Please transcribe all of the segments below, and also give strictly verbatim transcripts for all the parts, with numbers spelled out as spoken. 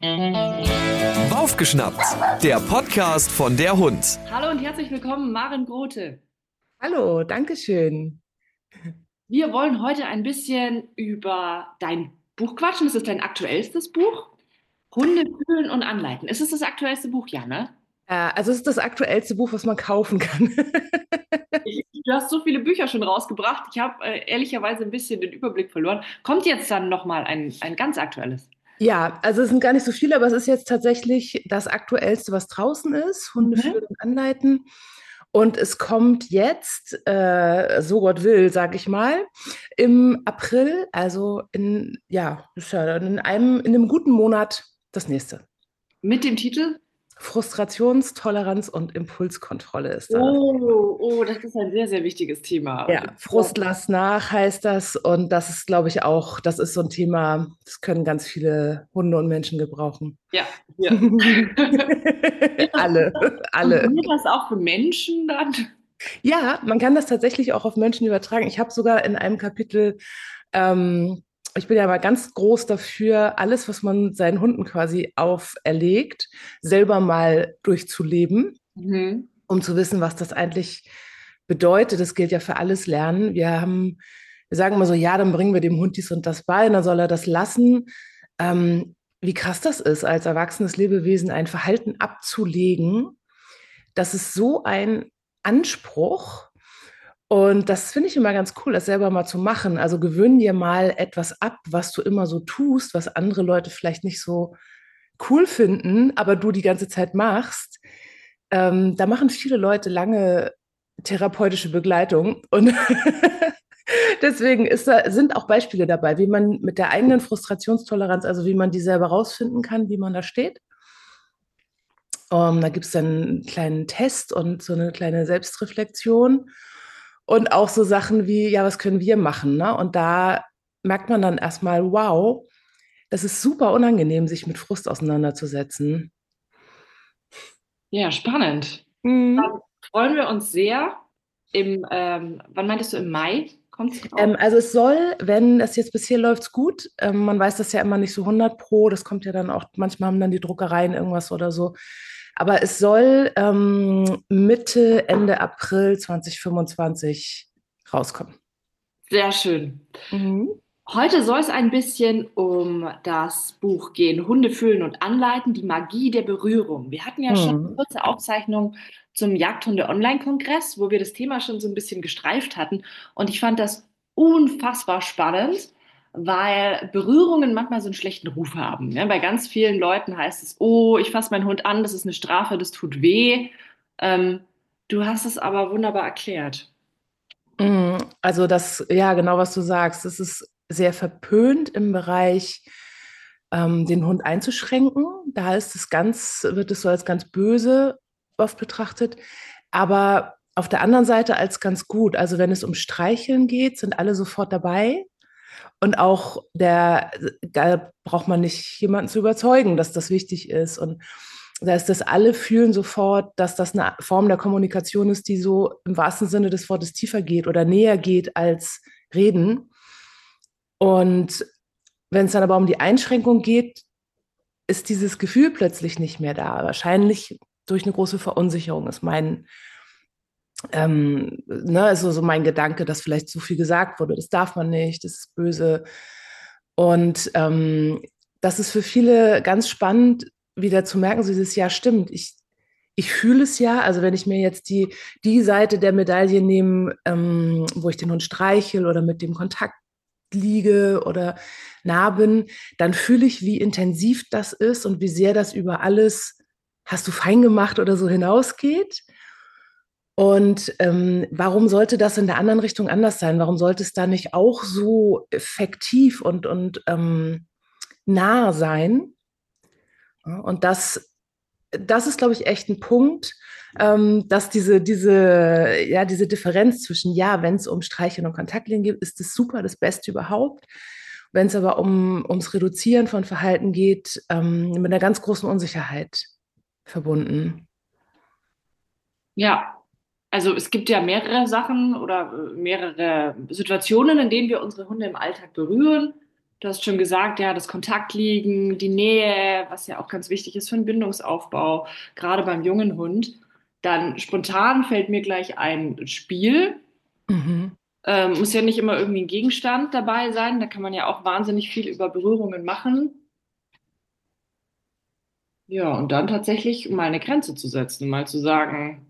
Aufgeschnappt, der Podcast von der Hund. Hallo und herzlich willkommen, Maren Grote. Hallo, danke schön. Wir wollen heute ein bisschen über dein Buch quatschen. Das ist dein aktuellstes Buch. Hunde fühlen und anleiten. Ist es das aktuellste Buch, ja, ne? Äh, also es ist das aktuellste Buch, was man kaufen kann. Ich, du hast so viele Bücher schon rausgebracht. Ich habe äh, ehrlicherweise ein bisschen den Überblick verloren. Kommt jetzt dann nochmal ein, ein ganz aktuelles? Ja, also es sind gar nicht so viele, aber es ist jetzt tatsächlich das aktuellste, was draußen ist. Hunde Mhm. führen und anleiten. Und es kommt jetzt, äh, so Gott will, sag ich mal, im April, also in, ja, ist ja in einem, in einem guten Monat das nächste. Mit dem Titel? Frustrationstoleranz und Impulskontrolle ist da das. Oh, oh, das ist ein sehr, sehr wichtiges Thema. Ja, Frust lass nach heißt das. Und das ist, glaube ich, auch, das ist so ein Thema, das können ganz viele Hunde und Menschen gebrauchen. Ja, ja. Alle, alle. Funktioniert das auch für Menschen dann? Ja, man kann das tatsächlich auch auf Menschen übertragen. Ich habe sogar in einem Kapitel, ähm, ich bin ja mal ganz groß dafür, alles, was man seinen Hunden quasi auferlegt, selber mal durchzuleben, Mhm. um zu wissen, was das eigentlich bedeutet. Das gilt ja für alles Lernen. Wir haben, wir sagen immer so, ja, dann bringen wir dem Hund dies und das bei, und dann soll er das lassen. Ähm, wie krass das ist, als erwachsenes Lebewesen ein Verhalten abzulegen, das ist so ein Anspruch. Und das finde ich immer ganz cool, das selber mal zu machen. Also gewöhn dir mal etwas ab, was du immer so tust, was andere Leute vielleicht nicht so cool finden, aber du die ganze Zeit machst. Ähm, da machen viele Leute lange therapeutische Begleitung. Und deswegen ist da, sind auch Beispiele dabei, wie man mit der eigenen Frustrationstoleranz, also wie man die selber rausfinden kann, wie man da steht. Um, da gibt es dann einen kleinen Test und so eine kleine Selbstreflexion und auch so Sachen wie, ja, was können wir machen? Ne? Und da merkt man dann erstmal, wow, das ist super unangenehm, sich mit Frust auseinanderzusetzen. Ja, spannend. Mhm. Dann freuen wir uns sehr. Im, ähm, wann meintest du, im Mai kommt es raus? Ähm, also es soll, wenn das jetzt bis hier läuft, gut. Ähm, man weiß das ja immer nicht so hundert pro. Das kommt ja dann auch, manchmal haben dann die Druckereien irgendwas oder so. Aber es soll ähm, Mitte, Ende April zwanzig fünfundzwanzig rauskommen. Sehr schön. Mhm. Heute soll es ein bisschen um das Buch gehen, Hunde fühlen und anleiten, die Magie der Berührung. Wir hatten ja schon eine Mhm. kurze Aufzeichnung zum Jagdhunde-Online-Kongress, wo wir das Thema schon so ein bisschen gestreift hatten. Und ich fand das unfassbar spannend, weil Berührungen manchmal so einen schlechten Ruf haben. Ja, bei ganz vielen Leuten heißt es, oh, ich fasse meinen Hund an, das ist eine Strafe, das tut weh. Ähm, Du hast es aber wunderbar erklärt. Mhm. Also das, ja, genau, was du sagst. Es ist sehr verpönt im Bereich, ähm, den Hund einzuschränken. Da ist es ganz, wird es so als ganz böse oft betrachtet. Aber auf der anderen Seite als ganz gut. Also wenn es um Streicheln geht, sind alle sofort dabei. Und auch der, da braucht man nicht jemanden zu überzeugen, dass das wichtig ist. Und da ist das, alle fühlen sofort, dass das eine Form der Kommunikation ist, die so im wahrsten Sinne des Wortes tiefer geht oder näher geht als Reden. Und wenn es dann aber um die Einschränkung geht, ist dieses Gefühl plötzlich nicht mehr da. Wahrscheinlich durch eine große Verunsicherung ist mein, ähm, ne, also so mein Gedanke, dass vielleicht so viel gesagt wurde, das darf man nicht, das ist böse. Und ähm, das ist für viele ganz spannend, wieder zu merken, so dieses, ja, stimmt, ich, ich fühle es ja, also wenn ich mir jetzt die, die Seite der Medaille nehme, ähm, wo ich den Hund streichel oder mit dem Kontakt liege oder nah bin, dann fühle ich, wie intensiv das ist und wie sehr das über alles hast du fein gemacht oder so hinausgeht. Und ähm, warum sollte das in der anderen Richtung anders sein? Warum sollte es da nicht auch so effektiv und, und ähm, nah sein? Ja, und das, das ist, glaube ich, echt ein Punkt, ähm, dass diese, diese, ja, diese Differenz zwischen, ja, wenn es um Streicheln und Kontaktlinien geht, ist das super, das Beste überhaupt. Wenn es aber um, ums Reduzieren von Verhalten geht, ähm, mit einer ganz großen Unsicherheit verbunden. Ja, also es gibt ja mehrere Sachen oder äh, mehrere Situationen, in denen wir unsere Hunde im Alltag berühren. Du hast schon gesagt, ja, das Kontaktliegen, die Nähe, was ja auch ganz wichtig ist für den Bindungsaufbau, gerade beim jungen Hund. Dann spontan fällt mir gleich ein Spiel. Mhm. Ähm, muss ja nicht immer irgendwie ein Gegenstand dabei sein. Da kann man ja auch wahnsinnig viel über Berührungen machen. Ja, und dann tatsächlich mal eine Grenze zu setzen, mal zu sagen,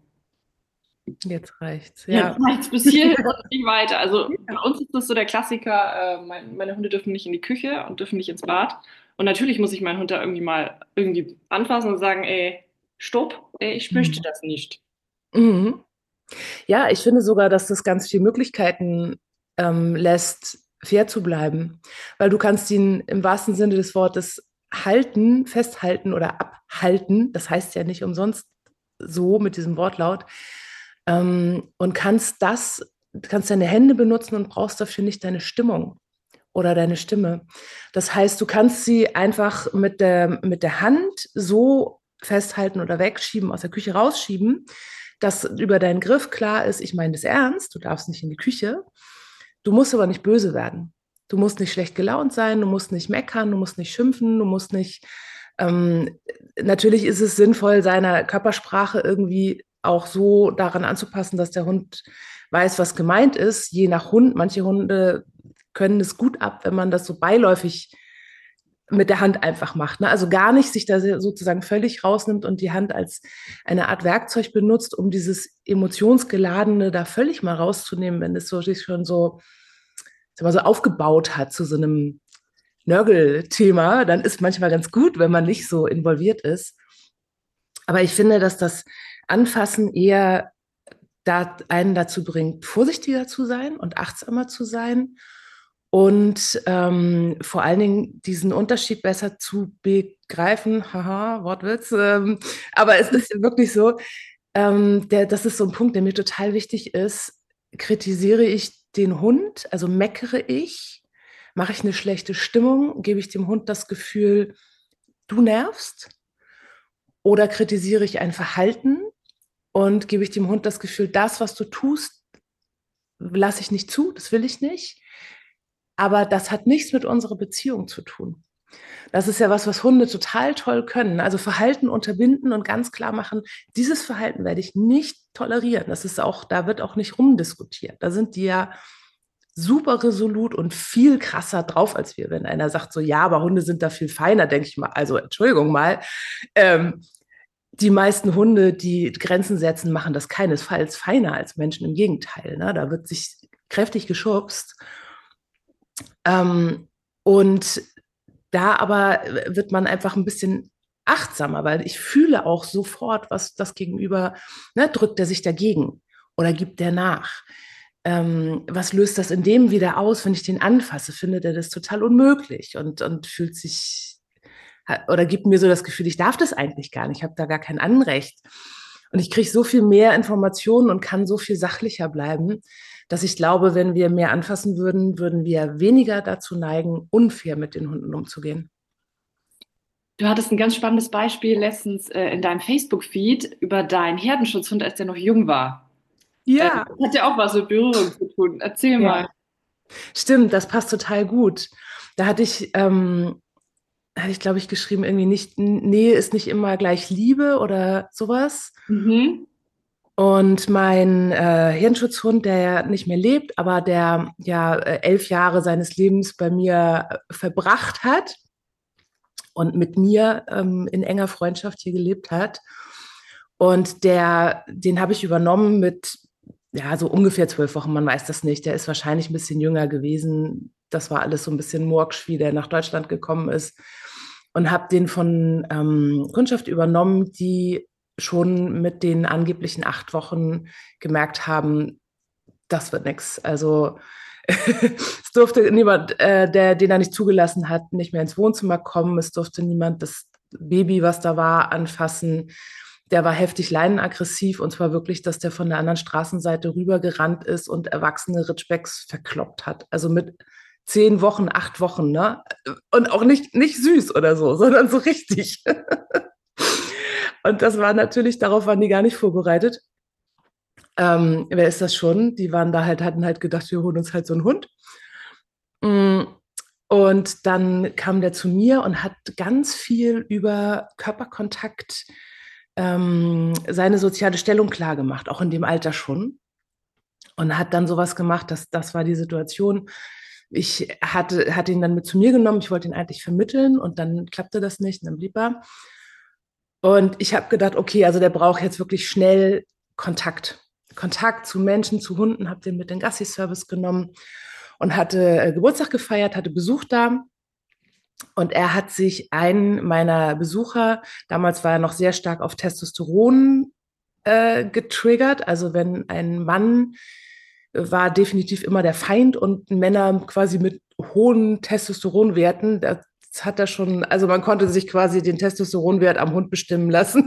Jetzt reicht's, jetzt ja. reicht's bis hierhin und nicht weiter. Also bei uns ist das so der Klassiker, äh, mein, meine Hunde dürfen nicht in die Küche und dürfen nicht ins Bad. Und natürlich muss ich meinen Hund da irgendwie mal irgendwie anfassen und sagen, ey, stopp, ey, ich möchte Mhm. das nicht. Mhm. Ja, ich finde sogar, dass das ganz viele Möglichkeiten ähm, lässt, fair zu bleiben. Weil du kannst ihn im wahrsten Sinne des Wortes halten, festhalten oder abhalten. Das heißt ja nicht umsonst so mit diesem Wortlaut. Ähm, und kannst das, kannst deine Hände benutzen und brauchst dafür nicht deine Stimmung oder deine Stimme. Das heißt, du kannst sie einfach mit der, mit der Hand so festhalten oder wegschieben, aus der Küche rausschieben, dass über deinen Griff klar ist, ich meine das ernst, du darfst nicht in die Küche. Du musst aber nicht böse werden. Du musst nicht schlecht gelaunt sein, du musst nicht meckern, du musst nicht schimpfen, du musst nicht. Ähm, natürlich ist es sinnvoll, seiner Körpersprache irgendwie auch so daran anzupassen, dass der Hund weiß, was gemeint ist. Je nach Hund, manche Hunde können es gut ab, wenn man das so beiläufig mit der Hand einfach macht. Ne? Also gar nicht sich da sozusagen völlig rausnimmt und die Hand als eine Art Werkzeug benutzt, um dieses Emotionsgeladene da völlig mal rauszunehmen, wenn es so sich schon so, sag mal, so aufgebaut hat zu so einem Nörgelthema, dann ist manchmal ganz gut, wenn man nicht so involviert ist. Aber ich finde, dass das Anfassen eher da einen dazu bringt, vorsichtiger zu sein und achtsamer zu sein und ähm, vor allen Dingen diesen Unterschied besser zu begreifen. Haha, Wortwitz. Ähm, aber es ist wirklich so, ähm, der, das ist so ein Punkt, der mir total wichtig ist. Kritisiere ich den Hund, also meckere ich, mache ich eine schlechte Stimmung, gebe ich dem Hund das Gefühl, du nervst, oder kritisiere ich ein Verhalten und gebe ich dem Hund das Gefühl, das, was du tust, lasse ich nicht zu, das will ich nicht. Aber das hat nichts mit unserer Beziehung zu tun. Das ist ja was, was Hunde total toll können. Also Verhalten unterbinden und ganz klar machen, dieses Verhalten werde ich nicht tolerieren. Das ist auch, da wird auch nicht rumdiskutiert. Da sind die ja super resolut und viel krasser drauf als wir. Wenn einer sagt so, ja, aber Hunde sind da viel feiner, denke ich mal, also Entschuldigung mal, ähm, die meisten Hunde, die Grenzen setzen, machen das keinesfalls feiner als Menschen. Im Gegenteil, ne? Da wird sich kräftig geschubst. Ähm, und da aber wird man einfach ein bisschen achtsamer, weil ich fühle auch sofort, was das Gegenüber, ne, drückt er sich dagegen oder gibt der nach? Ähm, was löst das in dem wieder aus, wenn ich den anfasse? Findet er das total unmöglich und, und fühlt sich oder gibt mir so das Gefühl, ich darf das eigentlich gar nicht, ich habe da gar kein Anrecht. Und ich kriege so viel mehr Informationen und kann so viel sachlicher bleiben, dass ich glaube, wenn wir mehr anfassen würden, würden wir weniger dazu neigen, unfair mit den Hunden umzugehen. Du hattest ein ganz spannendes Beispiel letztens äh, in deinem Facebook-Feed über deinen Herdenschutzhund, als der noch jung war. Äh, Ja, das hat ja auch was mit Berührung zu tun. Erzähl mal. ja, stimmt, das passt total gut. Da hatte ich, ähm, hatte ich, glaube ich, geschrieben, irgendwie nicht, Nähe ist nicht immer gleich Liebe oder sowas. Mhm. Und mein äh, Hirnschutzhund, der ja nicht mehr lebt, aber der ja äh, elf Jahre seines Lebens bei mir äh, verbracht hat und mit mir ähm, in enger Freundschaft hier gelebt hat. Und der, den habe ich übernommen mit, ja, so ungefähr zwölf Wochen, man weiß das nicht. Der ist wahrscheinlich ein bisschen jünger gewesen. Das war alles so ein bisschen Murksch, wie der nach Deutschland gekommen ist. Und habe den von ähm, Kundschaft übernommen, die schon mit den angeblichen acht Wochen gemerkt haben, das wird nichts. Also es durfte niemand, äh, der den er nicht zugelassen hat, nicht mehr ins Wohnzimmer kommen. Es durfte niemand das Baby, was da war, anfassen. Der war heftig leinenaggressiv und zwar wirklich, dass der von der anderen Straßenseite rübergerannt ist und erwachsene Ritschbecks verkloppt hat. Also mit zehn Wochen, acht Wochen, ne? Und auch nicht, nicht süß oder so, sondern so richtig. Und das war natürlich, darauf waren die gar nicht vorbereitet. Ähm, wer ist das schon? Die waren da halt, hatten halt gedacht, wir holen uns halt so einen Hund. Mm, Und dann kam der zu mir und hat ganz viel über Körperkontakt ähm, seine soziale Stellung klar gemacht, auch in dem Alter schon. Und hat dann sowas gemacht, dass das war die Situation. Ich hatte, hatte ihn dann mit zu mir genommen, ich wollte ihn eigentlich vermitteln und dann klappte das nicht und dann blieb er. Und ich habe gedacht, okay, also der braucht jetzt wirklich schnell Kontakt. Kontakt zu Menschen, zu Hunden, habe den mit den Gassi-Service genommen und hatte äh, Geburtstag gefeiert, hatte Besuch da. Und er hat sich einen meiner Besucher, damals war er noch sehr stark auf Testosteron äh, getriggert. Also wenn ein Mann war definitiv immer der Feind und Männer quasi mit hohen Testosteronwerten, das hat er schon, also man konnte sich quasi den Testosteronwert am Hund bestimmen lassen.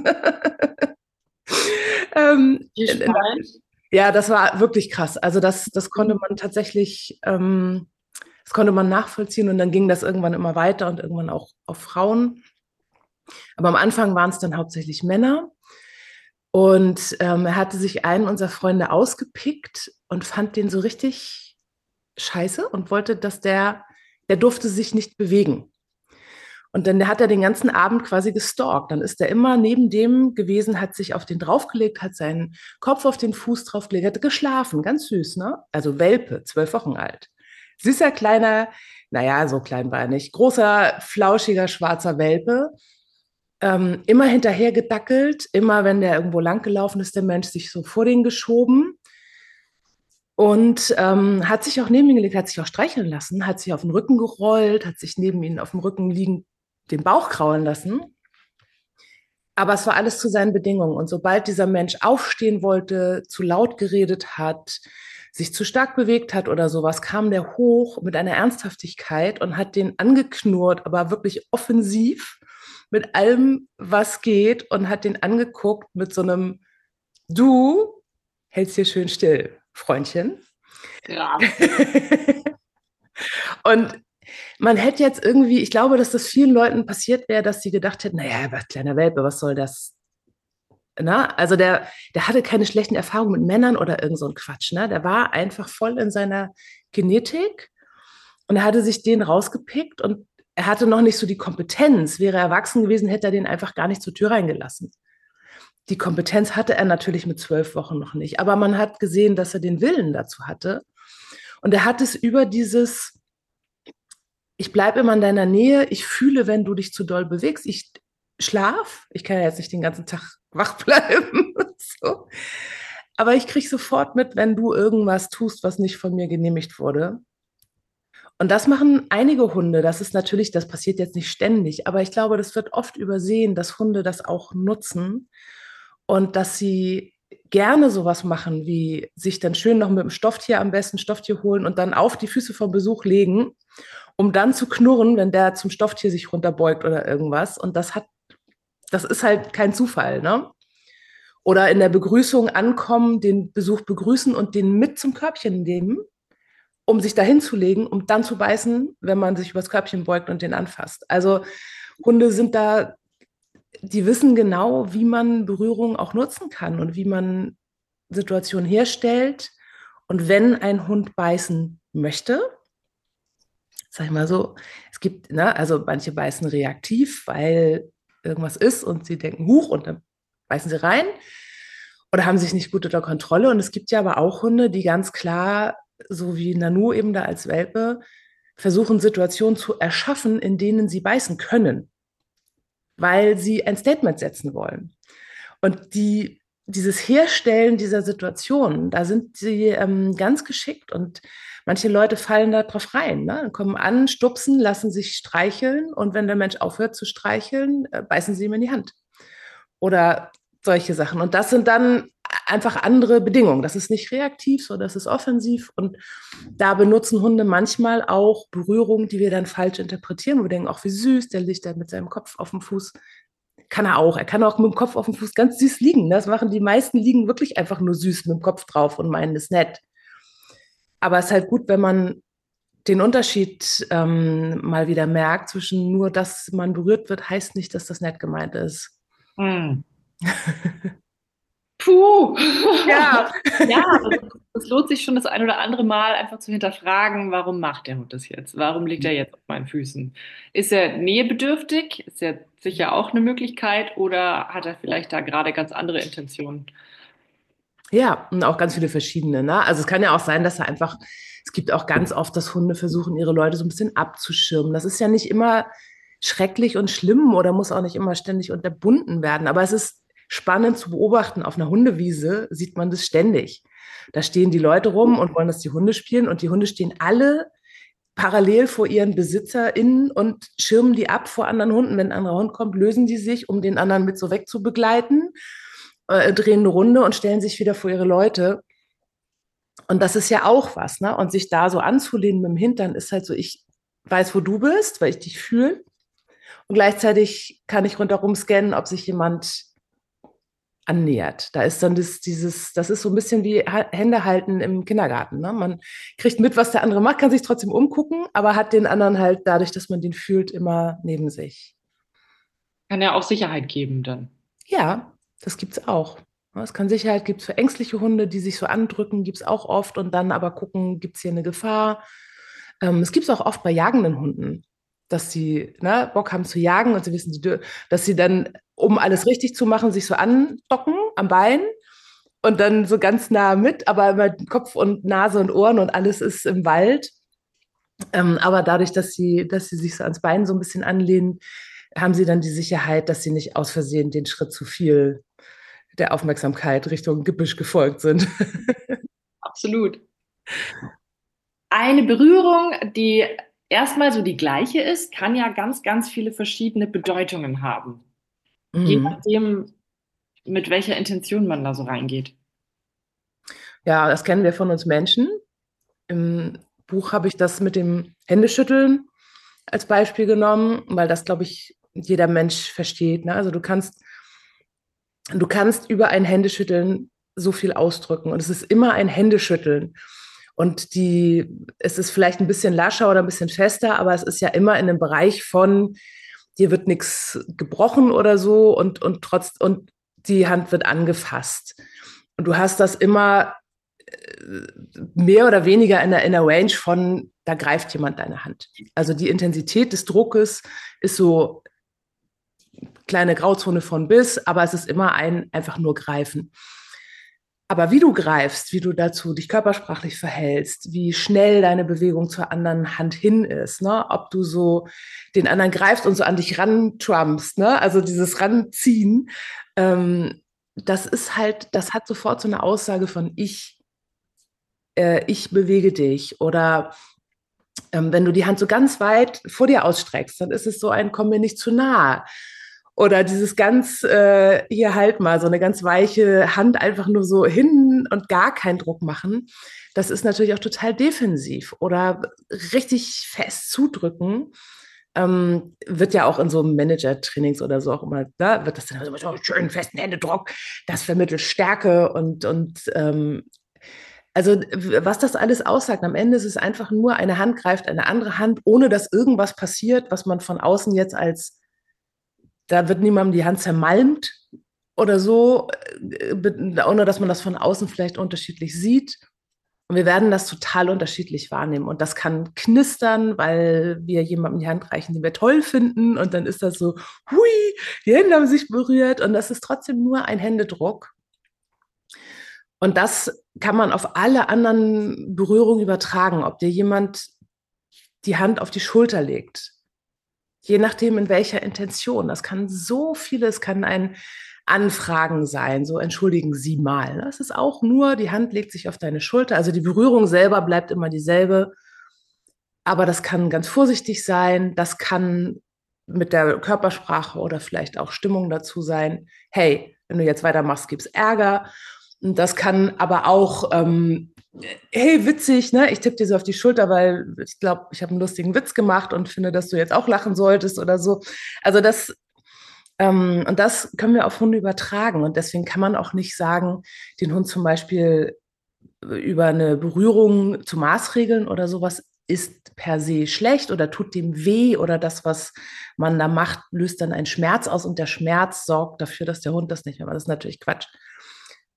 ähm, ja, das war wirklich krass. Also das, das konnte man tatsächlich, ähm, das konnte man nachvollziehen und dann ging das irgendwann immer weiter und irgendwann auch auf Frauen. Aber am Anfang waren es dann hauptsächlich Männer. Und ähm, er hatte sich einen unserer Freunde ausgepickt und fand den so richtig scheiße und wollte, dass der, der durfte sich nicht bewegen. Und dann hat er den ganzen Abend quasi gestalkt. Dann ist er immer neben dem gewesen, hat sich auf den draufgelegt, hat seinen Kopf auf den Fuß draufgelegt, hat geschlafen, ganz süß, ne? Also Welpe, zwölf Wochen alt. Süßer, kleiner, naja, so klein war er nicht, großer, flauschiger, schwarzer Welpe. Ähm, immer hinterher gedackelt, immer wenn der irgendwo langgelaufen ist, der Mensch sich so vor den geschoben und ähm, hat sich auch neben ihn gelegt, hat sich auch streicheln lassen, hat sich auf den Rücken gerollt, hat sich neben ihn auf dem Rücken liegend den Bauch kraulen lassen. Aber es war alles zu seinen Bedingungen. Und sobald dieser Mensch aufstehen wollte, zu laut geredet hat, sich zu stark bewegt hat oder sowas, kam der hoch mit einer Ernsthaftigkeit und hat den angeknurrt, aber wirklich offensiv mit allem, was geht und hat den angeguckt mit so einem Du hältst hier schön still, Freundchen. Ja. Und man hätte jetzt irgendwie, ich glaube, dass das vielen Leuten passiert wäre, dass sie gedacht hätten, naja, was kleiner Welpe, was soll das? Na, also der, der hatte keine schlechten Erfahrungen mit Männern oder irgend so ein Quatsch. Ne? Der war einfach voll in seiner Genetik und er hatte sich den rausgepickt und er hatte noch nicht so die Kompetenz. Wäre er erwachsen gewesen, hätte er den einfach gar nicht zur Tür reingelassen. Die Kompetenz hatte er natürlich mit zwölf Wochen noch nicht, aber man hat gesehen, dass er den Willen dazu hatte. Und er hat es über dieses, ich bleibe immer in deiner Nähe, ich fühle, wenn du dich zu doll bewegst, ich schlaf, ich kann ja jetzt nicht den ganzen Tag wach bleiben, so. Aber ich kriege sofort mit, wenn du irgendwas tust, was nicht von mir genehmigt wurde. Und das machen einige Hunde. Das ist natürlich, das passiert jetzt nicht ständig, aber ich glaube, das wird oft übersehen, dass Hunde das auch nutzen und dass sie gerne sowas machen, wie sich dann schön noch mit dem Stofftier am besten Stofftier holen und dann auf die Füße vom Besuch legen, um dann zu knurren, wenn der zum Stofftier sich runterbeugt oder irgendwas. Und das hat, das ist halt kein Zufall, ne? Oder in der Begrüßung ankommen, den Besuch begrüßen und den mit zum Körbchen nehmen, um sich dahin zu legen, um dann zu beißen, wenn man sich übers Körbchen beugt und den anfasst. Also Hunde sind da, die wissen genau, wie man Berührung auch nutzen kann und wie man Situationen herstellt. Und wenn ein Hund beißen möchte, sag ich mal so, es gibt, ne, also manche beißen reaktiv, weil irgendwas ist und sie denken, huch, und dann beißen sie rein oder haben sich nicht gut unter Kontrolle. Und es gibt ja aber auch Hunde, die ganz klar, so wie Nanu eben da als Welpe, versuchen Situationen zu erschaffen, in denen sie beißen können, weil sie ein Statement setzen wollen. Und die, dieses Herstellen dieser Situation, da sind sie ähm, ganz geschickt und manche Leute fallen da drauf rein, ne? Kommen an, stupsen, lassen sich streicheln und wenn der Mensch aufhört zu streicheln, äh, beißen sie ihm in die Hand. Oder solche Sachen. Und das sind dann einfach andere Bedingungen. Das ist nicht reaktiv, sondern das ist offensiv. Und da benutzen Hunde manchmal auch Berührungen, die wir dann falsch interpretieren. Wir denken, auch wie süß, der liegt da mit seinem Kopf auf dem Fuß. Kann er auch. Er kann auch mit dem Kopf auf dem Fuß ganz süß liegen. Das machen die meisten, liegen wirklich einfach nur süß mit dem Kopf drauf und meinen es nett. Aber es ist halt gut, wenn man den Unterschied ähm, mal wieder merkt zwischen nur, dass man berührt wird, heißt nicht, dass das nett gemeint ist. Hm. Puh. Ja. Ja, also es lohnt sich schon das ein oder andere Mal einfach zu hinterfragen, warum macht der Hund das jetzt? Warum liegt er jetzt auf meinen Füßen? Ist er nähebedürftig? Ist ja sicher auch eine Möglichkeit oder hat er vielleicht da gerade ganz andere Intentionen? Ja, und auch ganz viele verschiedene, ne? Also es kann ja auch sein, dass er einfach, es gibt auch ganz oft, dass Hunde versuchen, ihre Leute so ein bisschen abzuschirmen. Das ist ja nicht immer schrecklich und schlimm oder muss auch nicht immer ständig unterbunden werden. Aber es ist spannend zu beobachten. Auf einer Hundewiese sieht man das ständig. Da stehen die Leute rum und wollen, dass die Hunde spielen und die Hunde stehen alle parallel vor ihren BesitzerInnen und schirmen die ab vor anderen Hunden. Wenn ein anderer Hund kommt, lösen die sich, um den anderen mit so wegzubegleiten, äh, drehen eine Runde und stellen sich wieder vor ihre Leute. Und das ist ja auch was, ne? Und sich da so anzulehnen mit dem Hintern ist halt so, ich weiß, wo du bist, weil ich dich fühle. Und gleichzeitig kann ich rundherum scannen, ob sich jemand annähert. Da ist dann das, dieses, das ist so ein bisschen wie Hände halten im Kindergarten. Ne? Man kriegt mit, was der andere macht, kann sich trotzdem umgucken, aber hat den anderen halt dadurch, dass man den fühlt, immer neben sich. Kann ja auch Sicherheit geben dann. Ja, das gibt's auch. Ja, es kann Sicherheit, gibt es für ängstliche Hunde, die sich so andrücken, gibt es auch oft und dann aber gucken, gibt es hier eine Gefahr. Ähm, es gibt es auch oft bei jagenden Hunden, dass sie ne, Bock haben zu jagen und sie wissen, sie dür- dass sie dann, um alles richtig zu machen, sich so andocken am Bein und dann so ganz nah mit, aber immer Kopf und Nase und Ohren und alles ist im Wald. Ähm, aber dadurch, dass sie, dass sie sich so ans Bein so ein bisschen anlehnen, haben sie dann die Sicherheit, dass sie nicht aus Versehen den Schritt zu viel der Aufmerksamkeit Richtung Gebüsch gefolgt sind. Absolut. Eine Berührung, die erstmal so die gleiche ist, kann ja ganz, ganz viele verschiedene Bedeutungen haben. Je Mhm. nachdem, mit welcher Intention man da so reingeht. Ja, das kennen wir von uns Menschen. Im Buch habe ich das mit dem Händeschütteln als Beispiel genommen, weil das, glaube ich, jeder Mensch versteht. Ne? Also du kannst, du kannst über ein Händeschütteln so viel ausdrücken und es ist immer ein Händeschütteln. Und die, es ist vielleicht ein bisschen lascher oder ein bisschen fester, aber es ist ja immer in einem Bereich von, dir wird nichts gebrochen oder so und, und trotz, und die Hand wird angefasst. Und du hast das immer äh, mehr oder weniger in der, in der Range von, da greift jemand deine Hand. Also die Intensität des Druckes ist so kleine Grauzone von bis, aber es ist immer ein einfach nur greifen. Aber wie du greifst, wie du dazu dich körpersprachlich verhältst, wie schnell deine Bewegung zur anderen Hand hin ist, ne? Ob du so den anderen greifst und so an dich rantrumpst, ne? Also dieses Ranziehen, ähm, das ist halt, das hat sofort so eine Aussage von ich, äh, ich bewege dich. Oder ähm, wenn du die Hand so ganz weit vor dir ausstreckst, dann ist es so ein, komm mir nicht zu nah. Oder dieses ganz, äh, hier halt mal, so eine ganz weiche Hand einfach nur so hin und gar keinen Druck machen. Das ist natürlich auch total defensiv. Oder richtig fest zudrücken. Ähm, wird ja auch in so Manager-Trainings oder so auch immer, da wird das dann immer so schön festen Händedruck, das vermittelt Stärke und, und ähm, also was das alles aussagt, am Ende ist es einfach nur, eine Hand greift eine andere Hand, ohne dass irgendwas passiert, was man von außen jetzt als, da wird niemandem die Hand zermalmt oder so, äh, ohne dass man das von außen vielleicht unterschiedlich sieht. Und wir werden das total unterschiedlich wahrnehmen. Und das kann knistern, weil wir jemandem die Hand reichen, den wir toll finden. Und dann ist das so, hui, die Hände haben sich berührt. Und das ist trotzdem nur ein Händedruck. Und das kann man auf alle anderen Berührungen übertragen, ob dir jemand die Hand auf die Schulter legt. Je nachdem, in welcher Intention. Das kann so vieles, kann ein Anfragen sein, so entschuldigen Sie mal. Das ist auch nur, die Hand legt sich auf deine Schulter. Also die Berührung selber bleibt immer dieselbe. Aber das kann ganz vorsichtig sein. Das kann mit der Körpersprache oder vielleicht auch Stimmung dazu sein. Hey, wenn du jetzt weitermachst, gibt es Ärger. Und das kann aber auch, ähm, hey, witzig, ne? Ich tippe dir so auf die Schulter, weil ich glaube, ich habe einen lustigen Witz gemacht und finde, dass du jetzt auch lachen solltest oder so. Also das, ähm, und das können wir auf Hunde übertragen. Und deswegen kann man auch nicht sagen, den Hund zum Beispiel über eine Berührung zu maßregeln oder sowas ist per se schlecht oder tut dem weh oder das, was man da macht, löst dann einen Schmerz aus und der Schmerz sorgt dafür, dass der Hund das nicht mehr macht. Das ist natürlich Quatsch.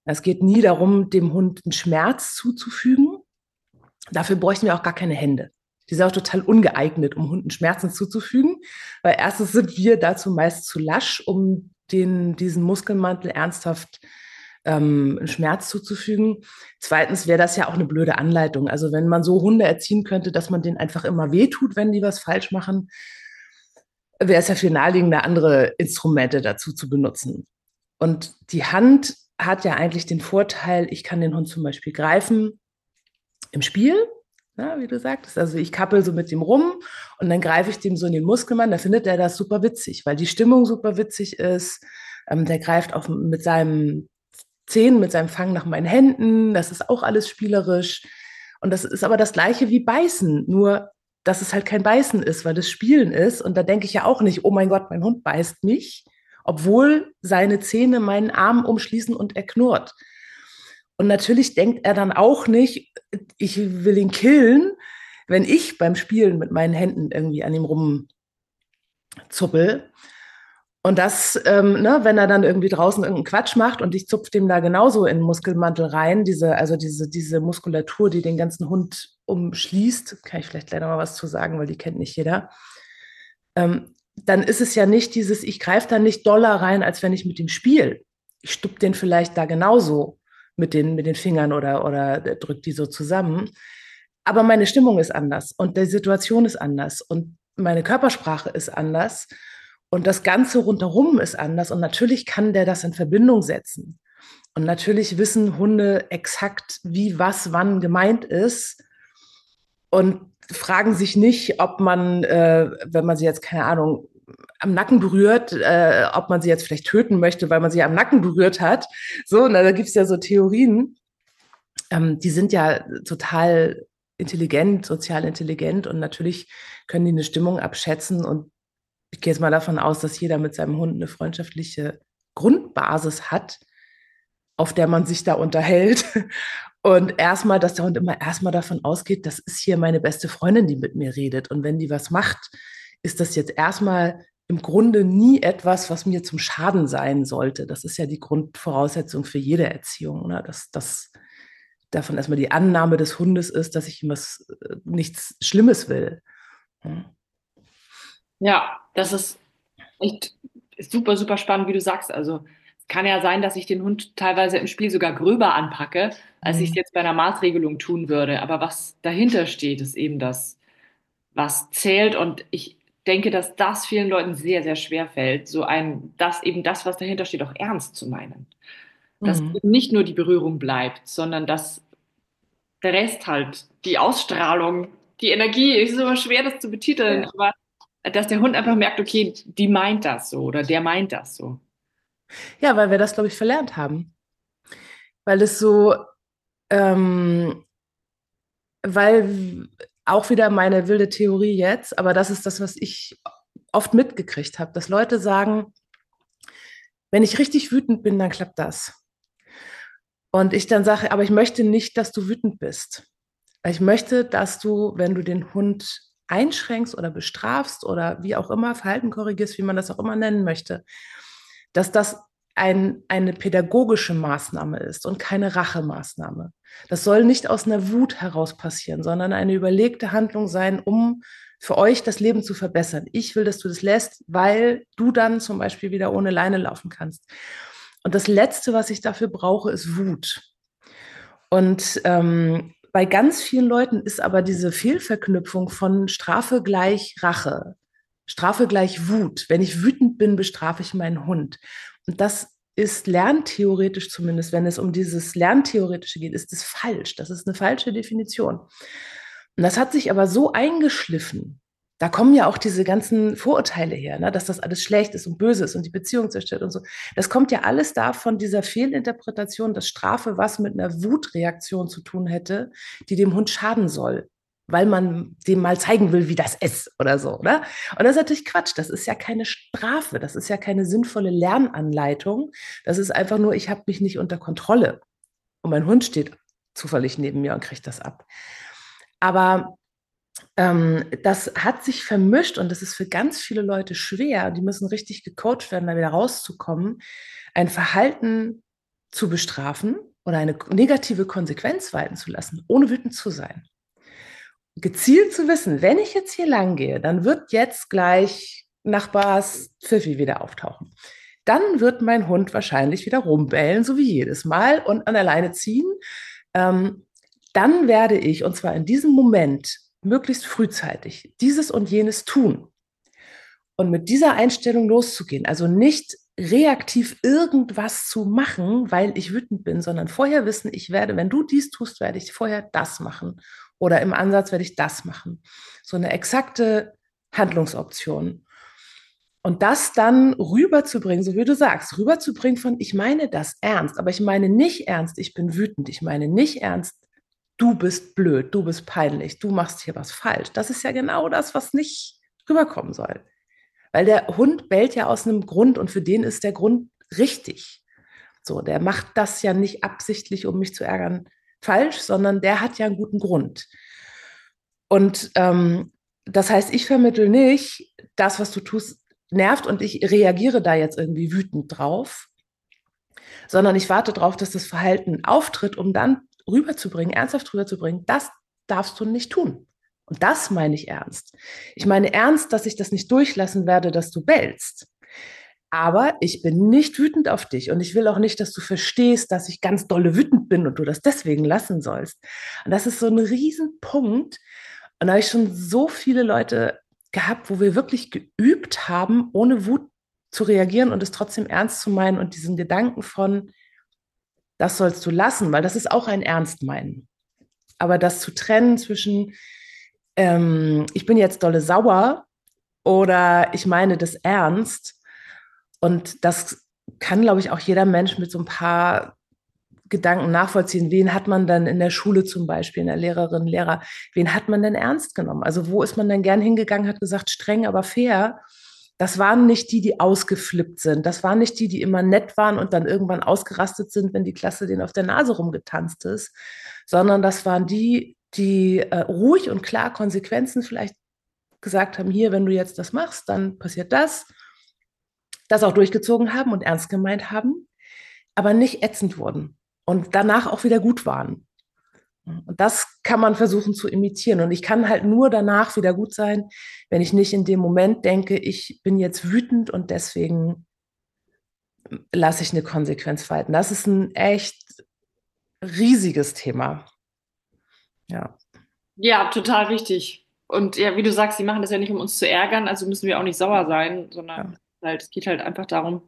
Es geht nie darum, dem Hund einen Schmerz zuzufügen. Dafür bräuchten wir auch gar keine Hände. Die sind auch total ungeeignet, um Hunden Schmerzen zuzufügen, weil erstens sind wir dazu meist zu lasch, um den, diesen Muskelmantel ernsthaft ähm, Schmerz zuzufügen. Zweitens wäre das ja auch eine blöde Anleitung. Also wenn man so Hunde erziehen könnte, dass man denen einfach immer wehtut, wenn die was falsch machen, wäre es ja viel naheliegender, andere Instrumente dazu zu benutzen. Und die Hand hat ja eigentlich den Vorteil, ich kann den Hund zum Beispiel greifen im Spiel, na, wie du sagtest. Also ich kappel so mit dem rum und dann greife ich dem so in den Muskelmann. Da findet er das super witzig, weil die Stimmung super witzig ist. Ähm, der greift auch mit seinem Zehen, mit seinem Fang nach meinen Händen. Das ist auch alles spielerisch. Und das ist aber das Gleiche wie Beißen, nur dass es halt kein Beißen ist, weil das Spielen ist. Und da denke ich ja auch nicht, oh mein Gott, mein Hund beißt mich, obwohl seine Zähne meinen Arm umschließen und er knurrt. Und natürlich denkt er dann auch nicht, ich will ihn killen, wenn ich beim Spielen mit meinen Händen irgendwie an ihm rumzuppel. Und das, ähm, ne, wenn er dann irgendwie draußen irgendeinen Quatsch macht und ich zupfe dem da genauso in den Muskelmantel rein, diese, also diese, diese Muskulatur, die den ganzen Hund umschließt, kann ich vielleicht gleich noch mal was zu sagen, weil die kennt nicht jeder, ähm, dann ist es ja nicht dieses, ich greife da nicht doller rein, als wenn ich mit dem spiele. Ich stupp den vielleicht da genauso mit den, mit den Fingern oder, oder drückt die so zusammen. Aber meine Stimmung ist anders und die Situation ist anders und meine Körpersprache ist anders und das Ganze rundherum ist anders. Und natürlich kann der das in Verbindung setzen. Und natürlich wissen Hunde exakt, wie was wann gemeint ist und fragen sich nicht, ob man, äh, wenn man sie jetzt, keine Ahnung, am Nacken berührt, äh, ob man sie jetzt vielleicht töten möchte, weil man sie am Nacken berührt hat. So, und da gibt es ja so Theorien, ähm, die sind ja total intelligent, sozial intelligent und natürlich können die eine Stimmung abschätzen und ich gehe jetzt mal davon aus, dass jeder mit seinem Hund eine freundschaftliche Grundbasis hat, auf der man sich da unterhält. Und erstmal, dass der Hund immer erstmal davon ausgeht, das ist hier meine beste Freundin, die mit mir redet. Und wenn die was macht, ist das jetzt erstmal im Grunde nie etwas, was mir zum Schaden sein sollte. Das ist ja die Grundvoraussetzung für jede Erziehung, oder? Dass das davon erstmal die Annahme des Hundes ist, dass ich ihm was, äh, nichts Schlimmes will. Hm. Ja, das ist echt super, super spannend, wie du sagst. Also es kann ja sein, dass ich den Hund teilweise im Spiel sogar gröber anpacke, als ich es Mhm. jetzt bei einer Maßregelung tun würde. Aber was dahinter steht, ist eben das, was zählt. Und ich denke, dass das vielen Leuten sehr, sehr schwer fällt, so ein, das eben das, was dahinter steht, auch ernst zu meinen. Dass Mhm. eben nicht nur die Berührung bleibt, sondern dass der Rest halt, die Ausstrahlung, die Energie, es ist immer schwer, das zu betiteln, Ja. aber dass der Hund einfach merkt, okay, die meint das so oder der meint das so. Ja, weil wir das, glaube ich, verlernt haben. Weil es so, ähm, weil auch wieder meine wilde Theorie jetzt, aber das ist das, was ich oft mitgekriegt habe, dass Leute sagen, wenn ich richtig wütend bin, dann klappt das. Und ich dann sage, aber ich möchte nicht, dass du wütend bist. Ich möchte, dass du, wenn du den Hund einschränkst oder bestrafst oder wie auch immer, Verhalten korrigierst, wie man das auch immer nennen möchte, dass das ein, eine pädagogische Maßnahme ist und keine Rachemaßnahme. Das soll nicht aus einer Wut heraus passieren, sondern eine überlegte Handlung sein, um für euch das Leben zu verbessern. Ich will, dass du das lässt, weil du dann zum Beispiel wieder ohne Leine laufen kannst. Und das Letzte, was ich dafür brauche, ist Wut. Und ähm, bei ganz vielen Leuten ist aber diese Fehlverknüpfung von Strafe gleich Rache, Strafe gleich Wut. Wenn ich wütend bin, bestrafe ich meinen Hund. Und das ist lerntheoretisch zumindest, wenn es um dieses Lerntheoretische geht, ist es falsch. Das ist eine falsche Definition. Und das hat sich aber so eingeschliffen. Da kommen ja auch diese ganzen Vorurteile her, ne, dass das alles schlecht ist und böse ist und die Beziehung zerstört und so. Das kommt ja alles da von dieser Fehlinterpretation, dass Strafe was mit einer Wutreaktion zu tun hätte, die dem Hund schaden soll, weil man dem mal zeigen will, wie das ist oder so, oder? Und das ist natürlich Quatsch. Das ist ja keine Strafe. Das ist ja keine sinnvolle Lernanleitung. Das ist einfach nur, ich habe mich nicht unter Kontrolle. Und mein Hund steht zufällig neben mir und kriegt das ab. Aber ähm, das hat sich vermischt und das ist für ganz viele Leute schwer. Die müssen richtig gecoacht werden, da wieder rauszukommen. Ein Verhalten zu bestrafen oder eine negative Konsequenz walten zu lassen, ohne wütend zu sein. Gezielt zu wissen, wenn ich jetzt hier lang gehe, dann wird jetzt gleich Nachbars Pfiffi wieder auftauchen. Dann wird mein Hund wahrscheinlich wieder rumbellen, so wie jedes Mal, und an der Leine ziehen. Ähm, dann werde ich, und zwar in diesem Moment, möglichst frühzeitig dieses und jenes tun. Und mit dieser Einstellung loszugehen, also nicht reaktiv irgendwas zu machen, weil ich wütend bin, sondern vorher wissen, ich werde, wenn du dies tust, werde ich vorher das machen. Oder im Ansatz werde ich das machen. So eine exakte Handlungsoption. Und das dann rüberzubringen, so wie du sagst, rüberzubringen von, ich meine das ernst, aber ich meine nicht ernst, ich bin wütend, ich meine nicht ernst, du bist blöd, du bist peinlich, du machst hier was falsch. Das ist ja genau das, was nicht rüberkommen soll. Weil der Hund bellt ja aus einem Grund und für den ist der Grund richtig. So, der macht das ja nicht absichtlich, um mich zu ärgern, falsch, sondern der hat ja einen guten Grund. Und ähm, das heißt, ich vermittle nicht, das, was du tust, nervt und ich reagiere da jetzt irgendwie wütend drauf, sondern ich warte darauf, dass das Verhalten auftritt, um dann rüberzubringen, ernsthaft rüberzubringen, das darfst du nicht tun. Und das meine ich ernst. Ich meine ernst, dass ich das nicht durchlassen werde, dass du bellst. Aber ich bin nicht wütend auf dich und ich will auch nicht, dass du verstehst, dass ich ganz dolle wütend bin und du das deswegen lassen sollst. Und das ist so ein Riesenpunkt. Und da habe ich schon so viele Leute gehabt, wo wir wirklich geübt haben, ohne Wut zu reagieren und es trotzdem ernst zu meinen und diesen Gedanken von, das sollst du lassen, weil das ist auch ein Ernstmeinen. Aber das zu trennen zwischen, ähm, ich bin jetzt dolle sauer oder ich meine das ernst, und das kann, glaube ich, auch jeder Mensch mit so ein paar Gedanken nachvollziehen. Wen hat man dann in der Schule zum Beispiel, in der Lehrerin, Lehrer, wen hat man denn ernst genommen? Also wo ist man denn gern hingegangen, hat gesagt, streng, aber fair? Das waren nicht die, die ausgeflippt sind. Das waren nicht die, die immer nett waren und dann irgendwann ausgerastet sind, wenn die Klasse denen auf der Nase rumgetanzt ist, sondern das waren die, die äh, ruhig und klar Konsequenzen vielleicht gesagt haben, hier, wenn du jetzt das machst, dann passiert das, das auch durchgezogen haben und ernst gemeint haben, aber nicht ätzend wurden und danach auch wieder gut waren. Und das kann man versuchen zu imitieren. Und ich kann halt nur danach wieder gut sein, wenn ich nicht in dem Moment denke, ich bin jetzt wütend und deswegen lasse ich eine Konsequenz walten. Das ist ein echt riesiges Thema. Ja. Ja, total richtig. Und ja, wie du sagst, die machen das ja nicht, um uns zu ärgern, also müssen wir auch nicht sauer sein, sondern Ja. halt, es geht halt einfach darum,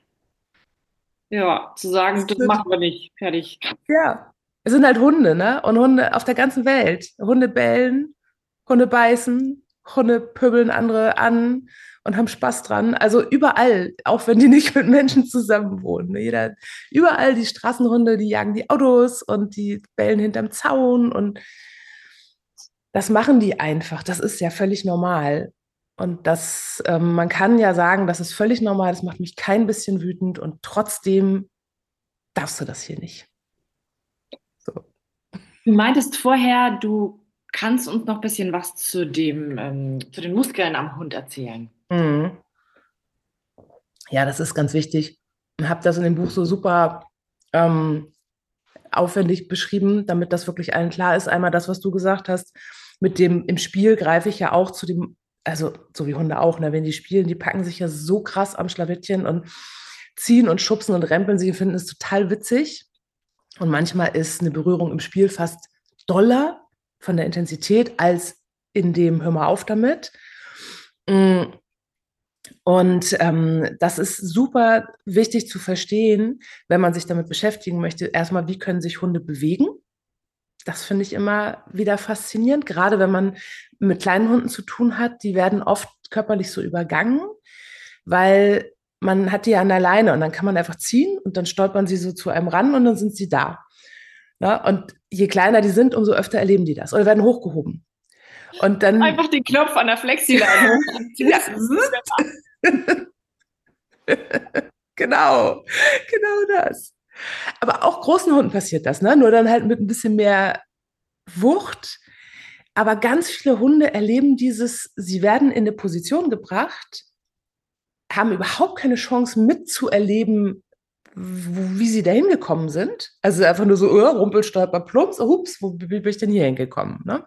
ja, zu sagen, das Gut. machen wir nicht. Fertig. Ja. Es sind halt Hunde, ne? Und Hunde auf der ganzen Welt. Hunde bellen, Hunde beißen, Hunde pöbeln andere an und haben Spaß dran. Also überall, auch wenn die nicht mit Menschen zusammen wohnen. Ne? Jeder, überall die Straßenhunde, die jagen die Autos und die bellen hinterm Zaun und das machen die einfach. Das ist ja völlig normal. Und das, ähm, man kann ja sagen, das ist völlig normal, das macht mich kein bisschen wütend und trotzdem darfst du das hier nicht. So. Du meintest vorher, du kannst uns noch ein bisschen was zu dem, ähm, zu den Muskeln am Hund erzählen. Mhm. Ja, das ist ganz wichtig. Ich habe das in dem Buch so super ähm, aufwendig beschrieben, damit das wirklich allen klar ist. Einmal das, was du gesagt hast, mit dem im Spiel greife ich ja auch zu dem, also so wie Hunde auch, ne? Wenn die spielen, die packen sich ja so krass am Schlawittchen und ziehen und schubsen und rempeln sich und finden es total witzig. Und manchmal ist eine Berührung im Spiel fast doller von der Intensität als in dem Hör mal auf damit. Und ähm, das ist super wichtig zu verstehen, wenn man sich damit beschäftigen möchte. Erstmal, wie können sich Hunde bewegen? Das finde ich immer wieder faszinierend, gerade wenn man mit kleinen Hunden zu tun hat. Die werden oft körperlich so übergangen, weil man hat die ja an der Leine und dann kann man einfach ziehen und dann stolpern sie so zu einem ran und dann sind sie da. Ja, und je kleiner die sind, umso öfter erleben die das oder werden hochgehoben. Und dann Einfach den Knopf an der Flexileine. ja. Genau, genau das. Aber auch großen Hunden passiert das, ne? Nur dann halt mit ein bisschen mehr Wucht. Aber ganz viele Hunde erleben dieses, sie werden in eine Position gebracht, haben überhaupt keine Chance mitzuerleben, wo, wie sie da hingekommen sind. Also einfach nur so, oh, Rumpelstolper, plumps, oh, hups, wo wie bin ich denn hier hingekommen? Ne?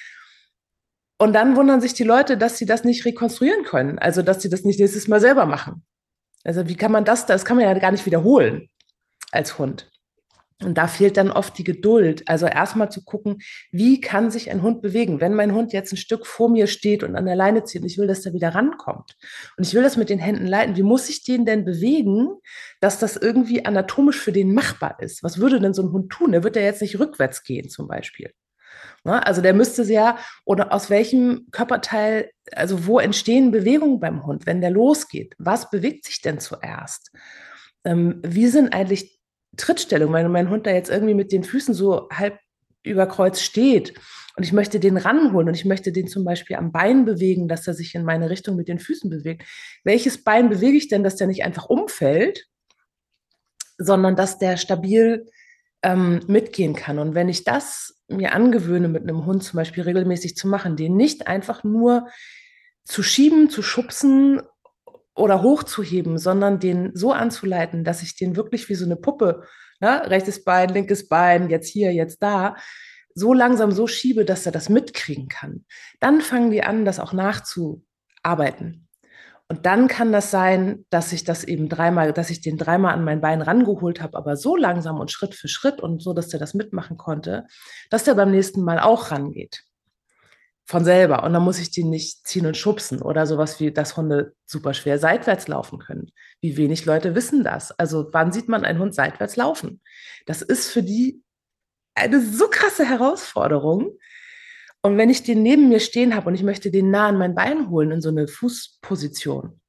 Und dann wundern sich die Leute, dass sie das nicht rekonstruieren können. Also, dass sie das nicht nächstes Mal selber machen. Also, wie kann man das, das kann man ja gar nicht wiederholen als Hund. Und da fehlt dann oft die Geduld. Also erstmal zu gucken, wie kann sich ein Hund bewegen? Wenn mein Hund jetzt ein Stück vor mir steht und an der Leine zieht und ich will, dass der wieder rankommt und ich will das mit den Händen leiten, wie muss ich den denn bewegen, dass das irgendwie anatomisch für den machbar ist? Was würde denn so ein Hund tun? Der wird ja jetzt nicht rückwärts gehen zum Beispiel. Ne? Also der müsste ja, oder aus welchem Körperteil, also wo entstehen Bewegungen beim Hund, wenn der losgeht? Was bewegt sich denn zuerst? Ähm, wie sind eigentlich Trittstellung, wenn mein Hund da jetzt irgendwie mit den Füßen so halb über Kreuz steht und ich möchte den ranholen und ich möchte den zum Beispiel am Bein bewegen, dass er sich in meine Richtung mit den Füßen bewegt. Welches Bein bewege ich denn, dass der nicht einfach umfällt, sondern dass der stabil ähm, mitgehen kann? Und wenn ich das mir angewöhne, mit einem Hund zum Beispiel regelmäßig zu machen, den nicht einfach nur zu schieben, zu schubsen oder hochzuheben, sondern den so anzuleiten, dass ich den wirklich wie so eine Puppe, ne, rechtes Bein, linkes Bein, jetzt hier, jetzt da, so langsam so schiebe, dass er das mitkriegen kann. Dann fangen die an, das auch nachzuarbeiten. Und dann kann das sein, dass ich das eben dreimal, dass ich den dreimal an mein Bein rangeholt habe, aber so langsam und Schritt für Schritt und so, dass der das mitmachen konnte, dass der beim nächsten Mal auch rangeht. Von selber. Und dann muss ich die nicht ziehen und schubsen oder sowas wie, dass Hunde super schwer seitwärts laufen können. Wie wenig Leute wissen das. Also wann sieht man einen Hund seitwärts laufen? Das ist für die eine so krasse Herausforderung. Und wenn ich den neben mir stehen habe und ich möchte den nah an mein Bein holen in so eine Fußposition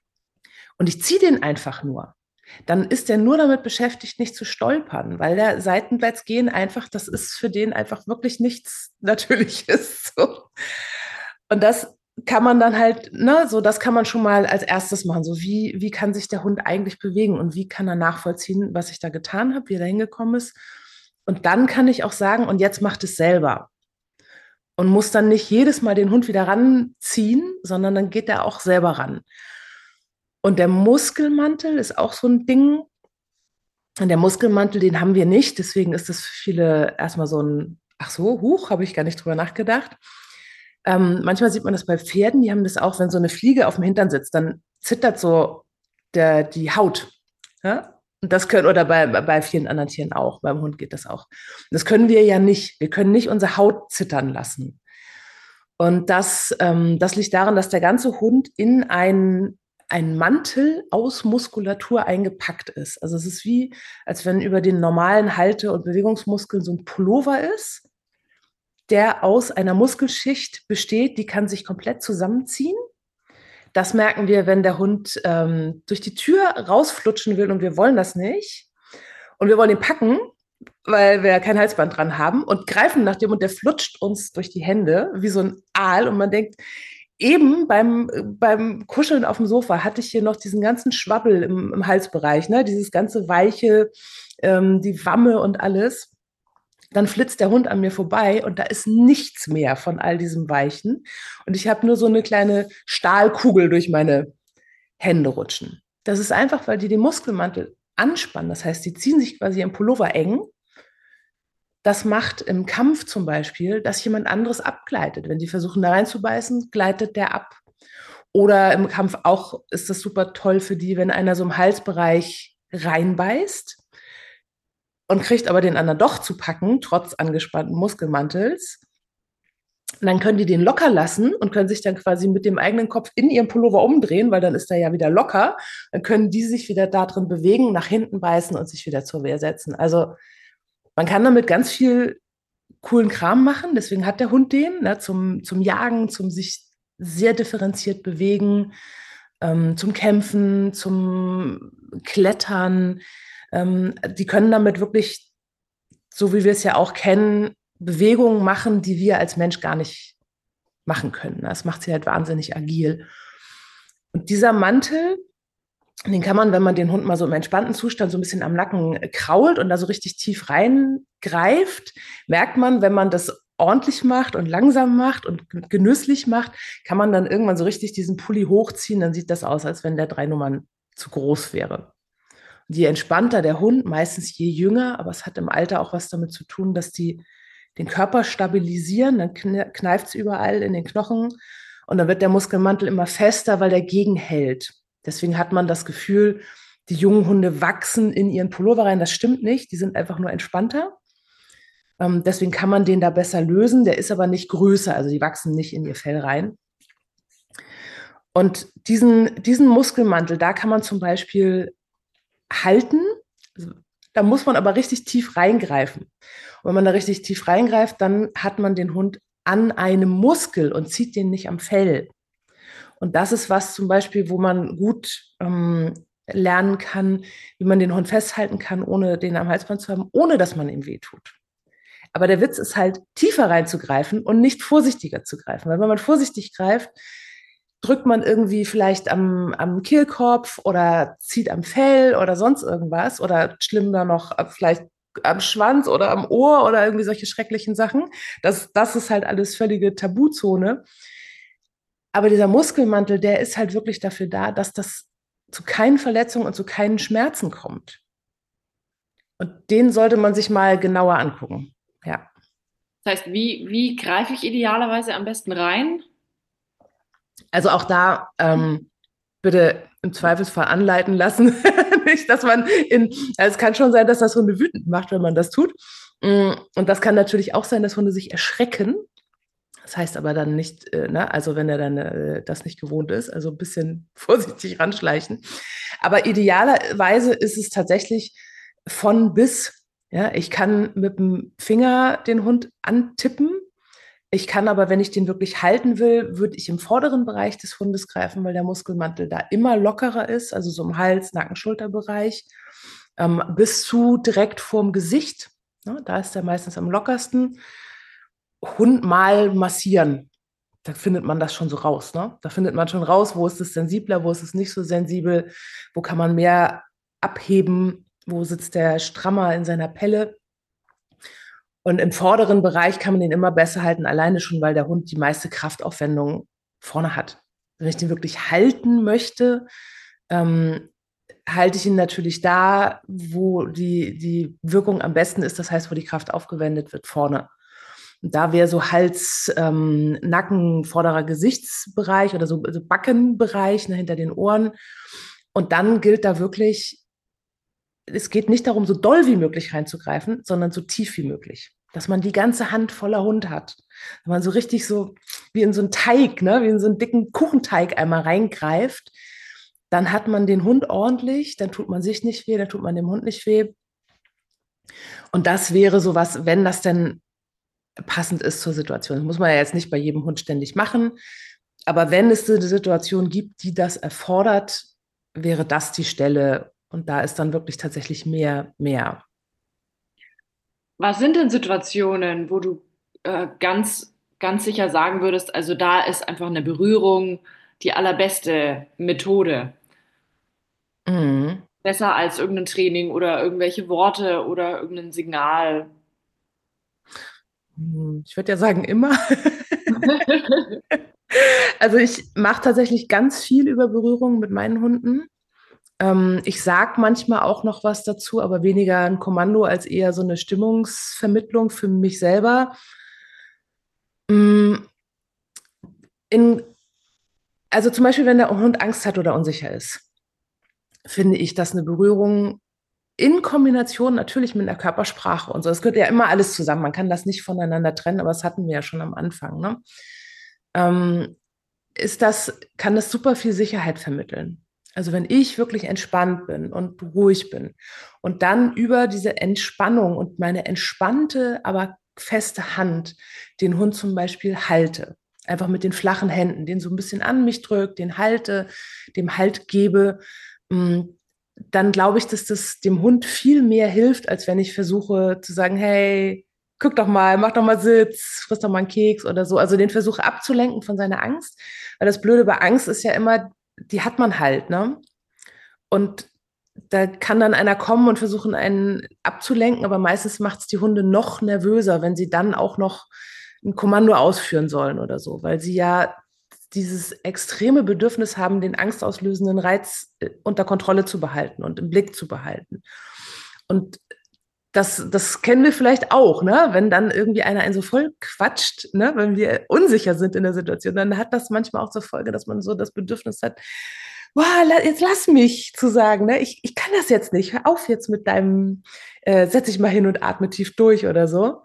und ich ziehe den einfach nur, dann ist er nur damit beschäftigt, nicht zu stolpern, weil der seitwärts gehen einfach, das ist für den einfach wirklich nichts Natürliches. So. Und das kann man dann halt, ne, so das kann man schon mal als erstes machen. So wie, wie kann sich der Hund eigentlich bewegen und wie kann er nachvollziehen, was ich da getan habe, wie er da hingekommen ist. Und dann kann ich auch sagen, und jetzt macht es selber. Und muss dann nicht jedes Mal den Hund wieder ranziehen, sondern dann geht er auch selber ran. Und der Muskelmantel ist auch so ein Ding. Und der Muskelmantel, den haben wir nicht. Deswegen ist das für viele erstmal so ein, ach so, huch, habe ich gar nicht drüber nachgedacht. Ähm, manchmal sieht man das bei Pferden, die haben das auch, wenn so eine Fliege auf dem Hintern sitzt, dann zittert so der, die Haut. Ja? Und das können, oder bei, bei vielen anderen Tieren auch, beim Hund geht das auch. Das können wir ja nicht. Wir können nicht unsere Haut zittern lassen. Und das, ähm, das liegt daran, dass der ganze Hund in einen ein Mantel aus Muskulatur eingepackt ist. Also es ist wie, als wenn über den normalen Halte- und Bewegungsmuskeln so ein Pullover ist, der aus einer Muskelschicht besteht, die kann sich komplett zusammenziehen. Das merken wir, wenn der Hund ähm, durch die Tür rausflutschen will und wir wollen das nicht. Und wir wollen ihn packen, weil wir kein Halsband dran haben und greifen nach dem und der flutscht uns durch die Hände wie so ein Aal und man denkt, eben beim, beim Kuscheln auf dem Sofa hatte ich hier noch diesen ganzen Schwabbel im, im Halsbereich, ne? Dieses ganze Weiche, ähm, die Wamme und alles. Dann flitzt der Hund an mir vorbei und da ist nichts mehr von all diesem Weichen. Und ich habe nur so eine kleine Stahlkugel durch meine Hände rutschen. Das ist einfach, weil die den Muskelmantel anspannen. Das heißt, die ziehen sich quasi im Pullover eng. Das macht im Kampf zum Beispiel, dass jemand anderes abgleitet. Wenn die versuchen, da reinzubeißen, gleitet der ab. Oder im Kampf auch ist das super toll für die, wenn einer so im Halsbereich reinbeißt und kriegt aber den anderen doch zu packen, trotz angespannten Muskelmantels. Und dann können die den locker lassen und können sich dann quasi mit dem eigenen Kopf in ihrem Pullover umdrehen, weil dann ist er ja wieder locker. Dann können die sich wieder da drin bewegen, nach hinten beißen und sich wieder zur Wehr setzen. Also man kann damit ganz viel coolen Kram machen, deswegen hat der Hund den, ne, zum, zum Jagen, zum sich sehr differenziert bewegen, ähm, zum Kämpfen, zum Klettern. Ähm, die können damit wirklich, so wie wir es ja auch kennen, Bewegungen machen, die wir als Mensch gar nicht machen können. Das macht sie halt wahnsinnig agil. Und dieser Mantel, den kann man, wenn man den Hund mal so im entspannten Zustand so ein bisschen am Nacken krault und da so richtig tief reingreift, merkt man, wenn man das ordentlich macht und langsam macht und genüsslich macht, kann man dann irgendwann so richtig diesen Pulli hochziehen, dann sieht das aus, als wenn der drei Nummern zu groß wäre. je entspannter der Hund, meistens je jünger, aber es hat im Alter auch was damit zu tun, dass die den Körper stabilisieren, dann kneift es überall in den Knochen und dann wird der Muskelmantel immer fester, weil der gegenhält. Deswegen hat man das Gefühl, die jungen Hunde wachsen in ihren Pullover rein. Das stimmt nicht, die sind einfach nur entspannter. Ähm, deswegen kann man den da besser lösen. Der ist aber nicht größer, also die wachsen nicht in ihr Fell rein. Und diesen, diesen Muskelmantel, da kann man zum Beispiel halten. Also, da muss man aber richtig tief reingreifen. Und wenn man da richtig tief reingreift, dann hat man den Hund an einem Muskel und zieht den nicht am Fell. Und das ist was zum Beispiel, wo man gut ähm, lernen kann, wie man den Hund festhalten kann, ohne den am Halsband zu haben, ohne dass man ihm wehtut. Aber der Witz ist halt, tiefer reinzugreifen und nicht vorsichtiger zu greifen. Weil wenn man vorsichtig greift, drückt man irgendwie vielleicht am, am Kehlkopf oder zieht am Fell oder sonst irgendwas oder schlimmer noch vielleicht am Schwanz oder am Ohr oder irgendwie solche schrecklichen Sachen. Das, das ist halt alles völlige Tabuzone. Aber dieser Muskelmantel, der ist halt wirklich dafür da, dass das zu keinen Verletzungen und zu keinen Schmerzen kommt. Und den sollte man sich mal genauer angucken. Ja. Das heißt, wie, wie greife ich idealerweise am besten rein? Also auch da ähm, bitte im Zweifelsfall anleiten lassen. Nicht, dass man in, also es kann schon sein, dass das Hunde wütend macht, wenn man das tut. Und das kann natürlich auch sein, dass Hunde sich erschrecken. Das heißt aber dann nicht, äh, ne, also wenn er dann äh, das nicht gewohnt ist, also ein bisschen vorsichtig ranschleichen. Aber idealerweise ist es tatsächlich von bis. Ja, ich kann mit dem Finger den Hund antippen. Ich kann aber, wenn ich den wirklich halten will, würde ich im vorderen Bereich des Hundes greifen, weil der Muskelmantel da immer lockerer ist, also so im Hals-, Nacken-, Schulterbereich, ähm, bis zu direkt vorm Gesicht. Ne, da ist er meistens am lockersten. Hund mal massieren, da findet man das schon so raus. Ne? Da findet man schon raus, wo ist es sensibler, wo ist es nicht so sensibel, wo kann man mehr abheben, wo sitzt der strammer in seiner Pelle. Und im vorderen Bereich kann man den immer besser halten, alleine schon, weil der Hund die meiste Kraftaufwendung vorne hat. Wenn ich den wirklich halten möchte, ähm, halte ich ihn natürlich da, wo die, die Wirkung am besten ist, das heißt, wo die Kraft aufgewendet wird, vorne. Und da wäre so Hals, ähm, Nacken, vorderer Gesichtsbereich oder so also Backenbereich, ne, hinter den Ohren. Und dann gilt da wirklich, es geht nicht darum, so doll wie möglich reinzugreifen, sondern so tief wie möglich. Dass man die ganze Hand voller Hund hat. Wenn man so richtig so wie in so einen Teig, ne, wie in so einen dicken Kuchenteig einmal reingreift, dann hat man den Hund ordentlich, dann tut man sich nicht weh, dann tut man dem Hund nicht weh. Und das wäre sowas, wenn das denn passend ist zur Situation. Das muss man ja jetzt nicht bei jedem Hund ständig machen. Aber wenn es eine Situation gibt, die das erfordert, wäre das die Stelle. Und da ist dann wirklich tatsächlich mehr, mehr. Was sind denn Situationen, wo du äh, ganz, ganz sicher sagen würdest, also da ist einfach eine Berührung die allerbeste Methode? Mhm. Besser als irgendein Training oder irgendwelche Worte oder irgendein Signal. Ich würde ja sagen, immer. Also ich mache tatsächlich ganz viel über Berührungen mit meinen Hunden. Ähm, ich sage manchmal auch noch was dazu, aber weniger ein Kommando als eher so eine Stimmungsvermittlung für mich selber. Mm, In, also zum Beispiel, wenn der Hund Angst hat oder unsicher ist, finde ich, dass eine Berührung in Kombination natürlich mit einer Körpersprache und so, das gehört ja immer alles zusammen. Man kann das nicht voneinander trennen, aber das hatten wir ja schon am Anfang, ne? Ähm, ist das, kann das super viel Sicherheit vermitteln. Also wenn ich wirklich entspannt bin und ruhig bin und dann über diese Entspannung und meine entspannte, aber feste Hand den Hund zum Beispiel halte, einfach mit den flachen Händen, den so ein bisschen an mich drückt, den halte, dem Halt gebe, dann glaube ich, dass das dem Hund viel mehr hilft, als wenn ich versuche zu sagen, hey, guck doch mal, mach doch mal Sitz, friss doch mal einen Keks oder so. Also den versuche abzulenken von seiner Angst. Weil das Blöde bei Angst ist ja immer, die hat man halt, ne? Und da kann dann einer kommen und versuchen, einen abzulenken, aber meistens macht es die Hunde noch nervöser, wenn sie dann auch noch ein Kommando ausführen sollen oder so, weil sie ja dieses extreme Bedürfnis haben, den angstauslösenden Reiz äh, unter Kontrolle zu behalten und im Blick zu behalten. Und das, das kennen wir vielleicht auch, ne? Wenn dann irgendwie einer einen so voll quatscht, ne? Wenn wir unsicher sind in der Situation, dann hat das manchmal auch zur Folge, dass man so das Bedürfnis hat, wow, jetzt lass mich zu sagen, ne? Ich, ich kann das jetzt nicht, hör auf jetzt mit deinem, äh, setz dich mal hin und atme tief durch oder so.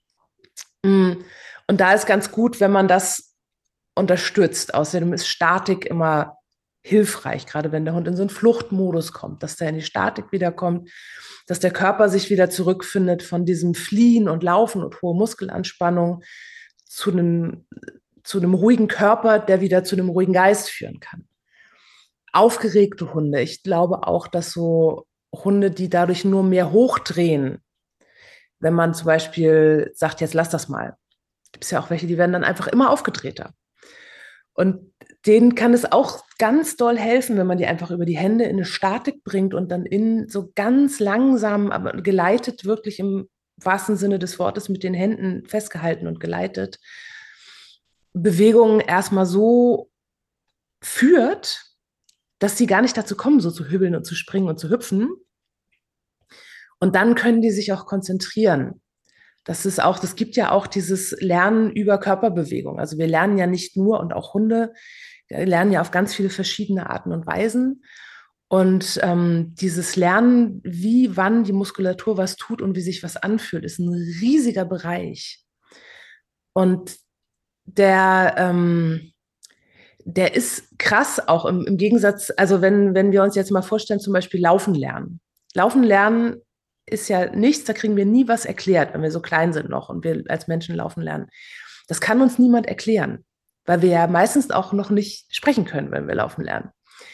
Und da ist ganz gut, wenn man das unterstützt. Außerdem ist Statik immer hilfreich, gerade wenn der Hund in so einen Fluchtmodus kommt, dass der in die Statik wiederkommt, dass der Körper sich wieder zurückfindet von diesem Fliehen und Laufen und hohe Muskelanspannung zu einem, zu einem ruhigen Körper, der wieder zu einem ruhigen Geist führen kann. Aufgeregte Hunde, ich glaube auch, dass so Hunde, die dadurch nur mehr hochdrehen, wenn man zum Beispiel sagt, jetzt lass das mal, gibt es ja auch welche, die werden dann einfach immer aufgedrehter. Und denen kann es auch ganz doll helfen, wenn man die einfach über die Hände in eine Statik bringt und dann in so ganz langsam, aber geleitet, wirklich im wahrsten Sinne des Wortes, mit den Händen festgehalten und geleitet, Bewegungen erstmal so führt, dass sie gar nicht dazu kommen, so zu hübbeln und zu springen und zu hüpfen. Und dann können die sich auch konzentrieren. Das ist auch, das gibt ja auch dieses Lernen über Körperbewegung. Also wir lernen ja nicht nur, und auch Hunde lernen ja auf ganz viele verschiedene Arten und Weisen. Und ähm, dieses Lernen, wie, wann die Muskulatur was tut und wie sich was anfühlt, ist ein riesiger Bereich. Und der, ähm, der ist krass auch im, im Gegensatz, also wenn, wenn wir uns jetzt mal vorstellen, zum Beispiel Laufen lernen. Laufen lernen ist ja nichts, da kriegen wir nie was erklärt, wenn wir so klein sind noch und wir als Menschen laufen lernen. Das kann uns niemand erklären, weil wir ja meistens auch noch nicht sprechen können, wenn wir laufen lernen.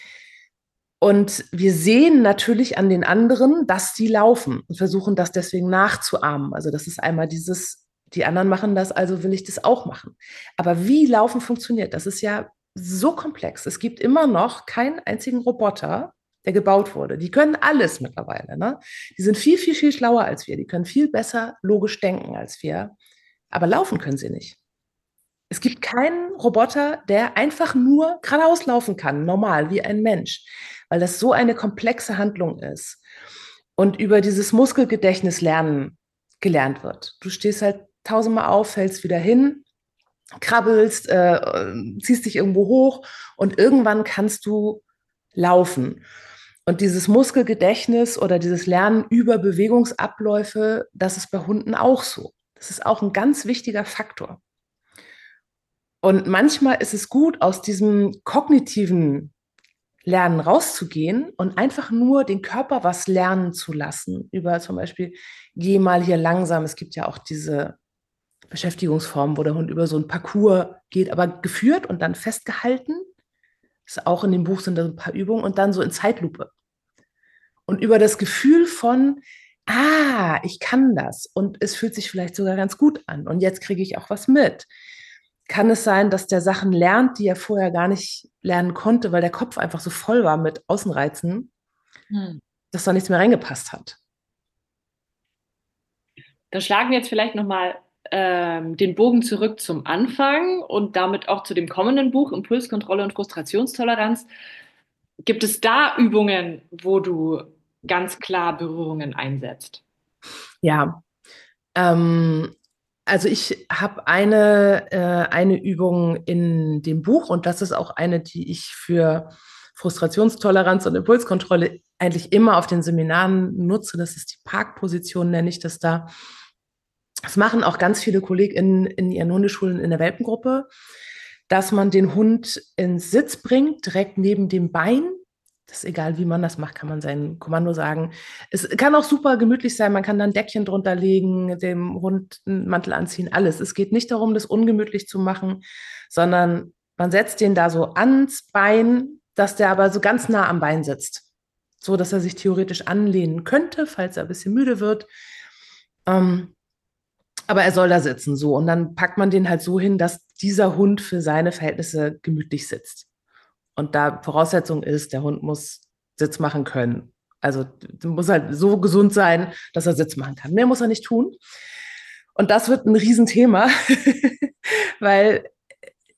Und wir sehen natürlich an den anderen, dass die laufen und versuchen das deswegen nachzuahmen. Also das ist einmal dieses, die anderen machen das, also will ich das auch machen. Aber wie Laufen funktioniert, das ist ja so komplex. Es gibt immer noch keinen einzigen Roboter, der gebaut wurde. Die können alles mittlerweile. Ne? Die sind viel, viel, viel schlauer als wir. Die können viel besser logisch denken als wir. Aber laufen können sie nicht. Es gibt keinen Roboter, der einfach nur geradeaus laufen kann, normal, wie ein Mensch, weil das so eine komplexe Handlung ist und über dieses Muskelgedächtnis lernen gelernt wird. Du stehst halt tausendmal auf, fällst wieder hin, krabbelst, äh, ziehst dich irgendwo hoch und irgendwann kannst du laufen. Und dieses Muskelgedächtnis oder dieses Lernen über Bewegungsabläufe, das ist bei Hunden auch so. Das ist auch ein ganz wichtiger Faktor. Und manchmal ist es gut, aus diesem kognitiven Lernen rauszugehen und einfach nur den Körper was lernen zu lassen. Über zum Beispiel, geh mal hier langsam. Es gibt ja auch diese Beschäftigungsformen, wo der Hund über so ein Parcours geht, aber geführt und dann festgehalten. Das ist auch in dem Buch sind da ein paar Übungen und dann so in Zeitlupe. Und über das Gefühl von, ah, ich kann das und es fühlt sich vielleicht sogar ganz gut an und jetzt kriege ich auch was mit. Kann es sein, dass der Sachen lernt, die er vorher gar nicht lernen konnte, weil der Kopf einfach so voll war mit Außenreizen, hm. dass da nichts mehr reingepasst hat. Dann schlagen wir jetzt vielleicht nochmal ähm, den Bogen zurück zum Anfang und damit auch zu dem kommenden Buch, Impulskontrolle und Frustrationstoleranz. Gibt es da Übungen, wo du ganz klar Berührungen einsetzt? Ja, ähm, also ich habe eine, äh, eine Übung in dem Buch und das ist auch eine, die ich für Frustrationstoleranz und Impulskontrolle eigentlich immer auf den Seminaren nutze. Das ist die Parkposition, nenne ich das da. Das machen auch ganz viele KollegInnen in ihren Hundeschulen in der Welpengruppe, dass man den Hund ins Sitz bringt, direkt neben dem Bein. Das ist egal, wie man das macht, kann man sein Kommando sagen. Es kann auch super gemütlich sein, man kann dann ein Deckchen drunter legen, dem Hund einen Mantel anziehen, alles. Es geht nicht darum, das ungemütlich zu machen, sondern man setzt den da so ans Bein, dass der aber so ganz nah am Bein sitzt, so dass er sich theoretisch anlehnen könnte, falls er ein bisschen müde wird. Ähm, aber er soll da sitzen, so. Und dann packt man den halt so hin, dass dieser Hund für seine Verhältnisse gemütlich sitzt. Und da Voraussetzung ist, der Hund muss Sitz machen können. Also muss halt so gesund sein, dass er Sitz machen kann. Mehr muss er nicht tun. Und das wird ein Riesenthema, weil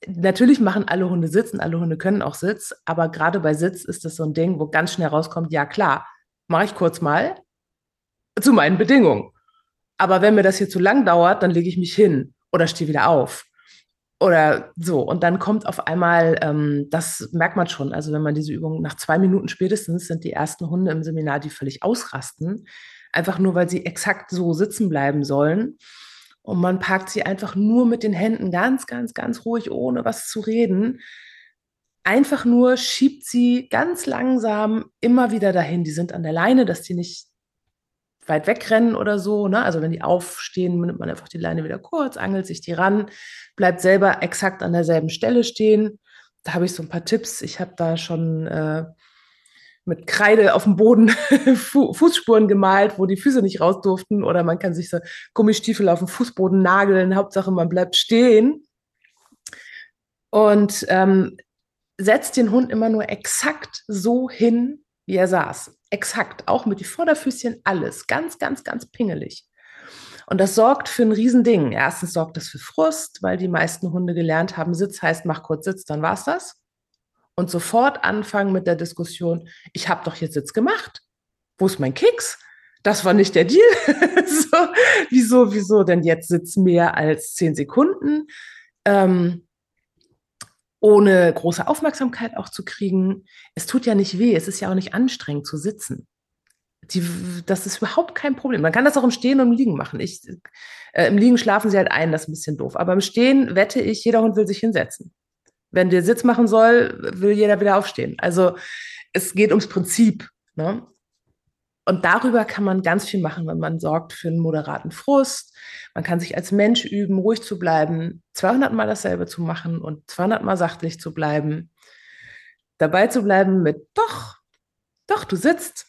Natürlich machen alle Hunde Sitz und alle Hunde können auch Sitz, aber gerade bei Sitz ist das so ein Ding, wo ganz schnell rauskommt, ja klar, mache ich kurz mal zu meinen Bedingungen. Aber wenn mir das hier zu lang dauert, dann lege ich mich hin oder stehe wieder auf. Oder so. Und dann kommt auf einmal, ähm, das merkt man schon, also wenn man diese Übung nach zwei Minuten spätestens sind die ersten Hunde im Seminar, die völlig ausrasten, einfach nur, weil sie exakt so sitzen bleiben sollen. Und man parkt sie einfach nur mit den Händen ganz, ganz, ganz ruhig, ohne was zu reden. Einfach nur schiebt sie ganz langsam immer wieder dahin. Die sind an der Leine, dass die nicht weit wegrennen oder so. Ne? Also wenn die aufstehen, nimmt man einfach die Leine wieder kurz, angelt sich die ran, bleibt selber exakt an derselben Stelle stehen. Da habe ich so ein paar Tipps. Ich habe da schon äh, mit Kreide auf dem Boden Fu Fußspuren gemalt, wo die Füße nicht raus durften. Oder man kann sich so Gummistiefel auf den Fußboden nageln. Hauptsache, man bleibt stehen. Und ähm, setzt den Hund immer nur exakt so hin, wie er saß. Exakt, auch mit den Vorderfüßchen, alles. Ganz, ganz, ganz pingelig. Und das sorgt für ein Riesending. Erstens sorgt das für Frust, weil die meisten Hunde gelernt haben, Sitz heißt, mach kurz Sitz, dann war's das. Und sofort anfangen mit der Diskussion, ich habe doch jetzt Sitz gemacht. Wo ist mein Keks? Das war nicht der Deal. So, wieso, wieso denn jetzt Sitz mehr als zehn Sekunden? Ähm, ohne große Aufmerksamkeit auch zu kriegen. Es tut ja nicht weh, es ist ja auch nicht anstrengend zu sitzen. Die, das ist überhaupt kein Problem. Man kann das auch im Stehen und im Liegen machen. Ich, äh, im Liegen schlafen sie halt ein, das ist ein bisschen doof. Aber im Stehen wette ich, jeder Hund will sich hinsetzen. Wenn der Sitz machen soll, will jeder wieder aufstehen. Also es geht ums Prinzip. Ne? Und darüber kann man ganz viel machen, wenn man sorgt für einen moderaten Frust. Man kann sich als Mensch üben, ruhig zu bleiben, zweihundert Mal dasselbe zu machen und zweihundert Mal sachlich zu bleiben. Dabei zu bleiben mit, doch, doch, du sitzt.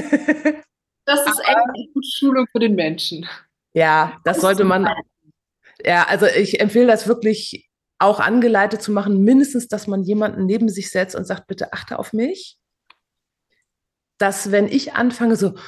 Das ist echt eine gute Schulung für den Menschen. Ja, das sollte man, ja, also ich empfehle das wirklich auch angeleitet zu machen, mindestens, dass man jemanden neben sich setzt und sagt, bitte achte auf mich. Dass wenn ich anfange so,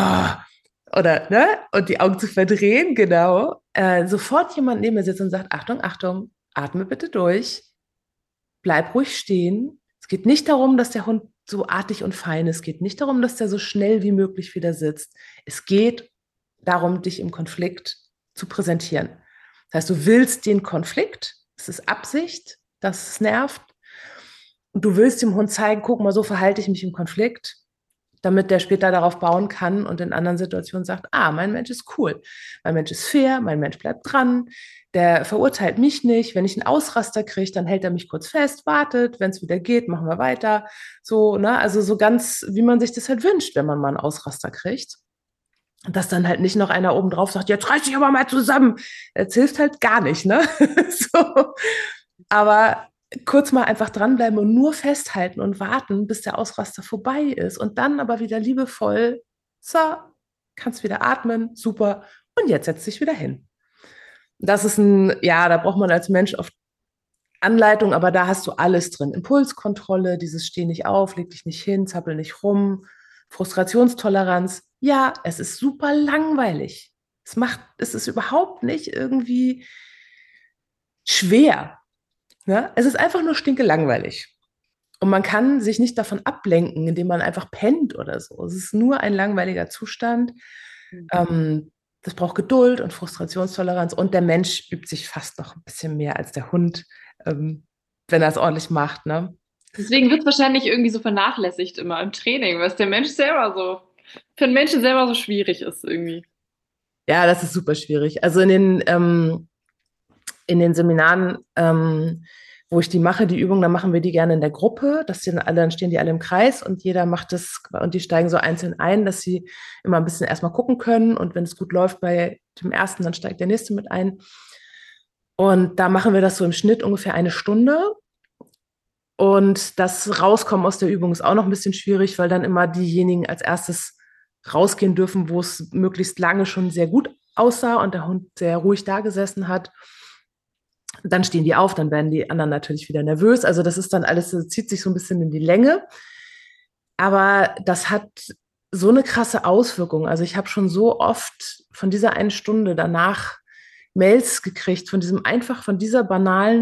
oder, ne, und die Augen zu verdrehen, genau, äh, sofort jemand neben mir sitzt und sagt, Achtung, Achtung, atme bitte durch, bleib ruhig stehen. Es geht nicht darum, dass der Hund so artig und fein ist. Es geht nicht darum, dass der so schnell wie möglich wieder sitzt. Es geht darum, dich im Konflikt zu präsentieren. Das heißt, du willst den Konflikt, es ist Absicht, dass es nervt. Und du willst dem Hund zeigen, guck mal, so verhalte ich mich im Konflikt, damit der später darauf bauen kann und in anderen Situationen sagt, ah, mein Mensch ist cool, mein Mensch ist fair, mein Mensch bleibt dran, der verurteilt mich nicht, wenn ich einen Ausraster kriege, dann hält er mich kurz fest, wartet, wenn es wieder geht, machen wir weiter, so, ne, also so ganz, wie man sich das halt wünscht, wenn man mal einen Ausraster kriegt. Und dass dann halt nicht noch einer oben drauf sagt, jetzt reiß dich aber mal zusammen. Das hilft halt gar nicht, ne? So. Aber kurz mal einfach dranbleiben und nur festhalten und warten, bis der Ausraster vorbei ist. Und dann aber wieder liebevoll, so, kannst wieder atmen, super. Und jetzt setz dich wieder hin. Das ist ein, ja, da braucht man als Mensch oft Anleitung, aber da hast du alles drin. Impulskontrolle, dieses Steh nicht auf, leg dich nicht hin, zappel nicht rum, Frustrationstoleranz. Ja, es ist super langweilig. Es macht, es ist überhaupt nicht irgendwie schwer. Ja? Es ist einfach nur stinke langweilig. Und man kann sich nicht davon ablenken, indem man einfach pennt oder so. Es ist nur ein langweiliger Zustand. Mhm. Ähm, das braucht Geduld und Frustrationstoleranz. Und der Mensch übt sich fast noch ein bisschen mehr als der Hund, ähm, wenn er es ordentlich macht. Ne? Deswegen wird es wahrscheinlich irgendwie so vernachlässigt immer im Training, was der Mensch selber so, für den Menschen selber so schwierig ist irgendwie. Ja, das ist super schwierig. Also in den, ähm, in den Seminaren, ähm, wo ich die mache, die Übung, dann machen wir die gerne in der Gruppe. Das sind alle, dann stehen die alle im Kreis und jeder macht das und die steigen so einzeln ein, dass sie immer ein bisschen erstmal gucken können. Und wenn es gut läuft bei dem ersten, dann steigt der nächste mit ein. Und da machen wir das so im Schnitt ungefähr eine Stunde. Und das Rauskommen aus der Übung ist auch noch ein bisschen schwierig, weil dann immer diejenigen als erstes rausgehen dürfen, wo es möglichst lange schon sehr gut aussah und der Hund sehr ruhig da gesessen hat. Dann stehen die auf, dann werden die anderen natürlich wieder nervös. Also das ist dann alles, das zieht sich so ein bisschen in die Länge. Aber das hat so eine krasse Auswirkung. Also ich habe schon so oft von dieser einen Stunde danach Mails gekriegt, von diesem einfach, von dieser banalen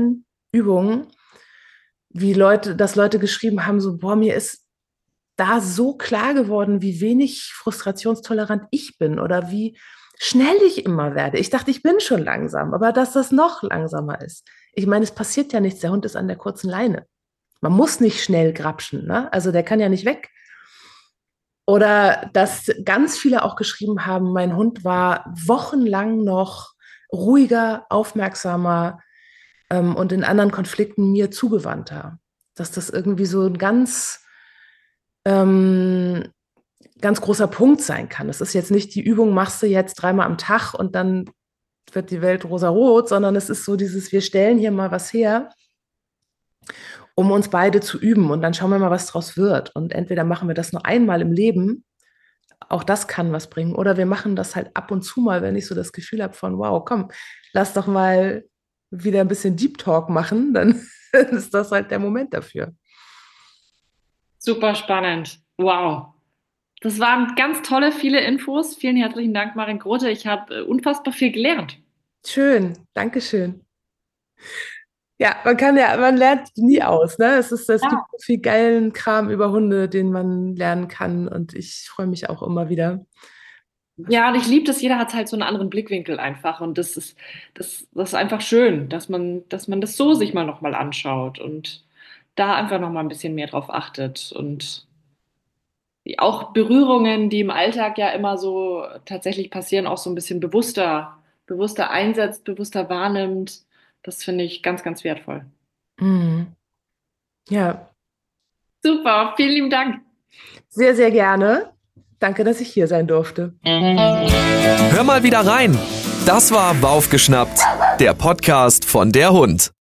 Übungen, wie Leute, dass Leute geschrieben haben, so, boah, mir ist da so klar geworden, wie wenig frustrationstolerant ich bin oder wie schnell ich immer werde. Ich dachte, ich bin schon langsam, aber dass das noch langsamer ist. Ich meine, es passiert ja nichts, der Hund ist an der kurzen Leine. Man muss nicht schnell grapschen, ne? Also der kann ja nicht weg. Oder dass ganz viele auch geschrieben haben, mein Hund war wochenlang noch ruhiger, aufmerksamer ähm, und in anderen Konflikten mir zugewandter. Dass das irgendwie so ein ganz, ähm, ganz großer Punkt sein kann. Es ist jetzt nicht die Übung, machst du jetzt dreimal am Tag und dann wird die Welt rosarot, sondern es ist so dieses, wir stellen hier mal was her, um uns beide zu üben und dann schauen wir mal, was draus wird. Und entweder machen wir das nur einmal im Leben, auch das kann was bringen, oder wir machen das halt ab und zu mal, wenn ich so das Gefühl habe von, wow, komm, lass doch mal wieder ein bisschen Deep Talk machen, dann ist das halt der Moment dafür. Super spannend. Wow. Das waren ganz tolle, viele Infos. Vielen herzlichen Dank, Maren Grote. Ich habe äh, unfassbar viel gelernt. Schön, Dankeschön. Ja, man kann ja, man lernt nie aus, ne? Es ist, es Ja. gibt so viel geilen Kram über Hunde, den man lernen kann und ich freue mich auch immer wieder. Ja, und ich liebe das, jeder hat halt so einen anderen Blickwinkel einfach. Und das ist, das, das ist einfach schön, dass man, dass man das so sich mal nochmal anschaut und da einfach nochmal ein bisschen mehr drauf achtet. Und die- auch Berührungen, die im Alltag ja immer so tatsächlich passieren, auch so ein bisschen bewusster, bewusster einsetzt, bewusster wahrnimmt. Das finde ich ganz, ganz wertvoll. Mhm. Ja, Super, vielen lieben Dank. sehr, sehr gerne. Danke, dass ich hier sein durfte. Hör mal wieder rein. Das war Waufgeschnappt, der Podcast von der Hund.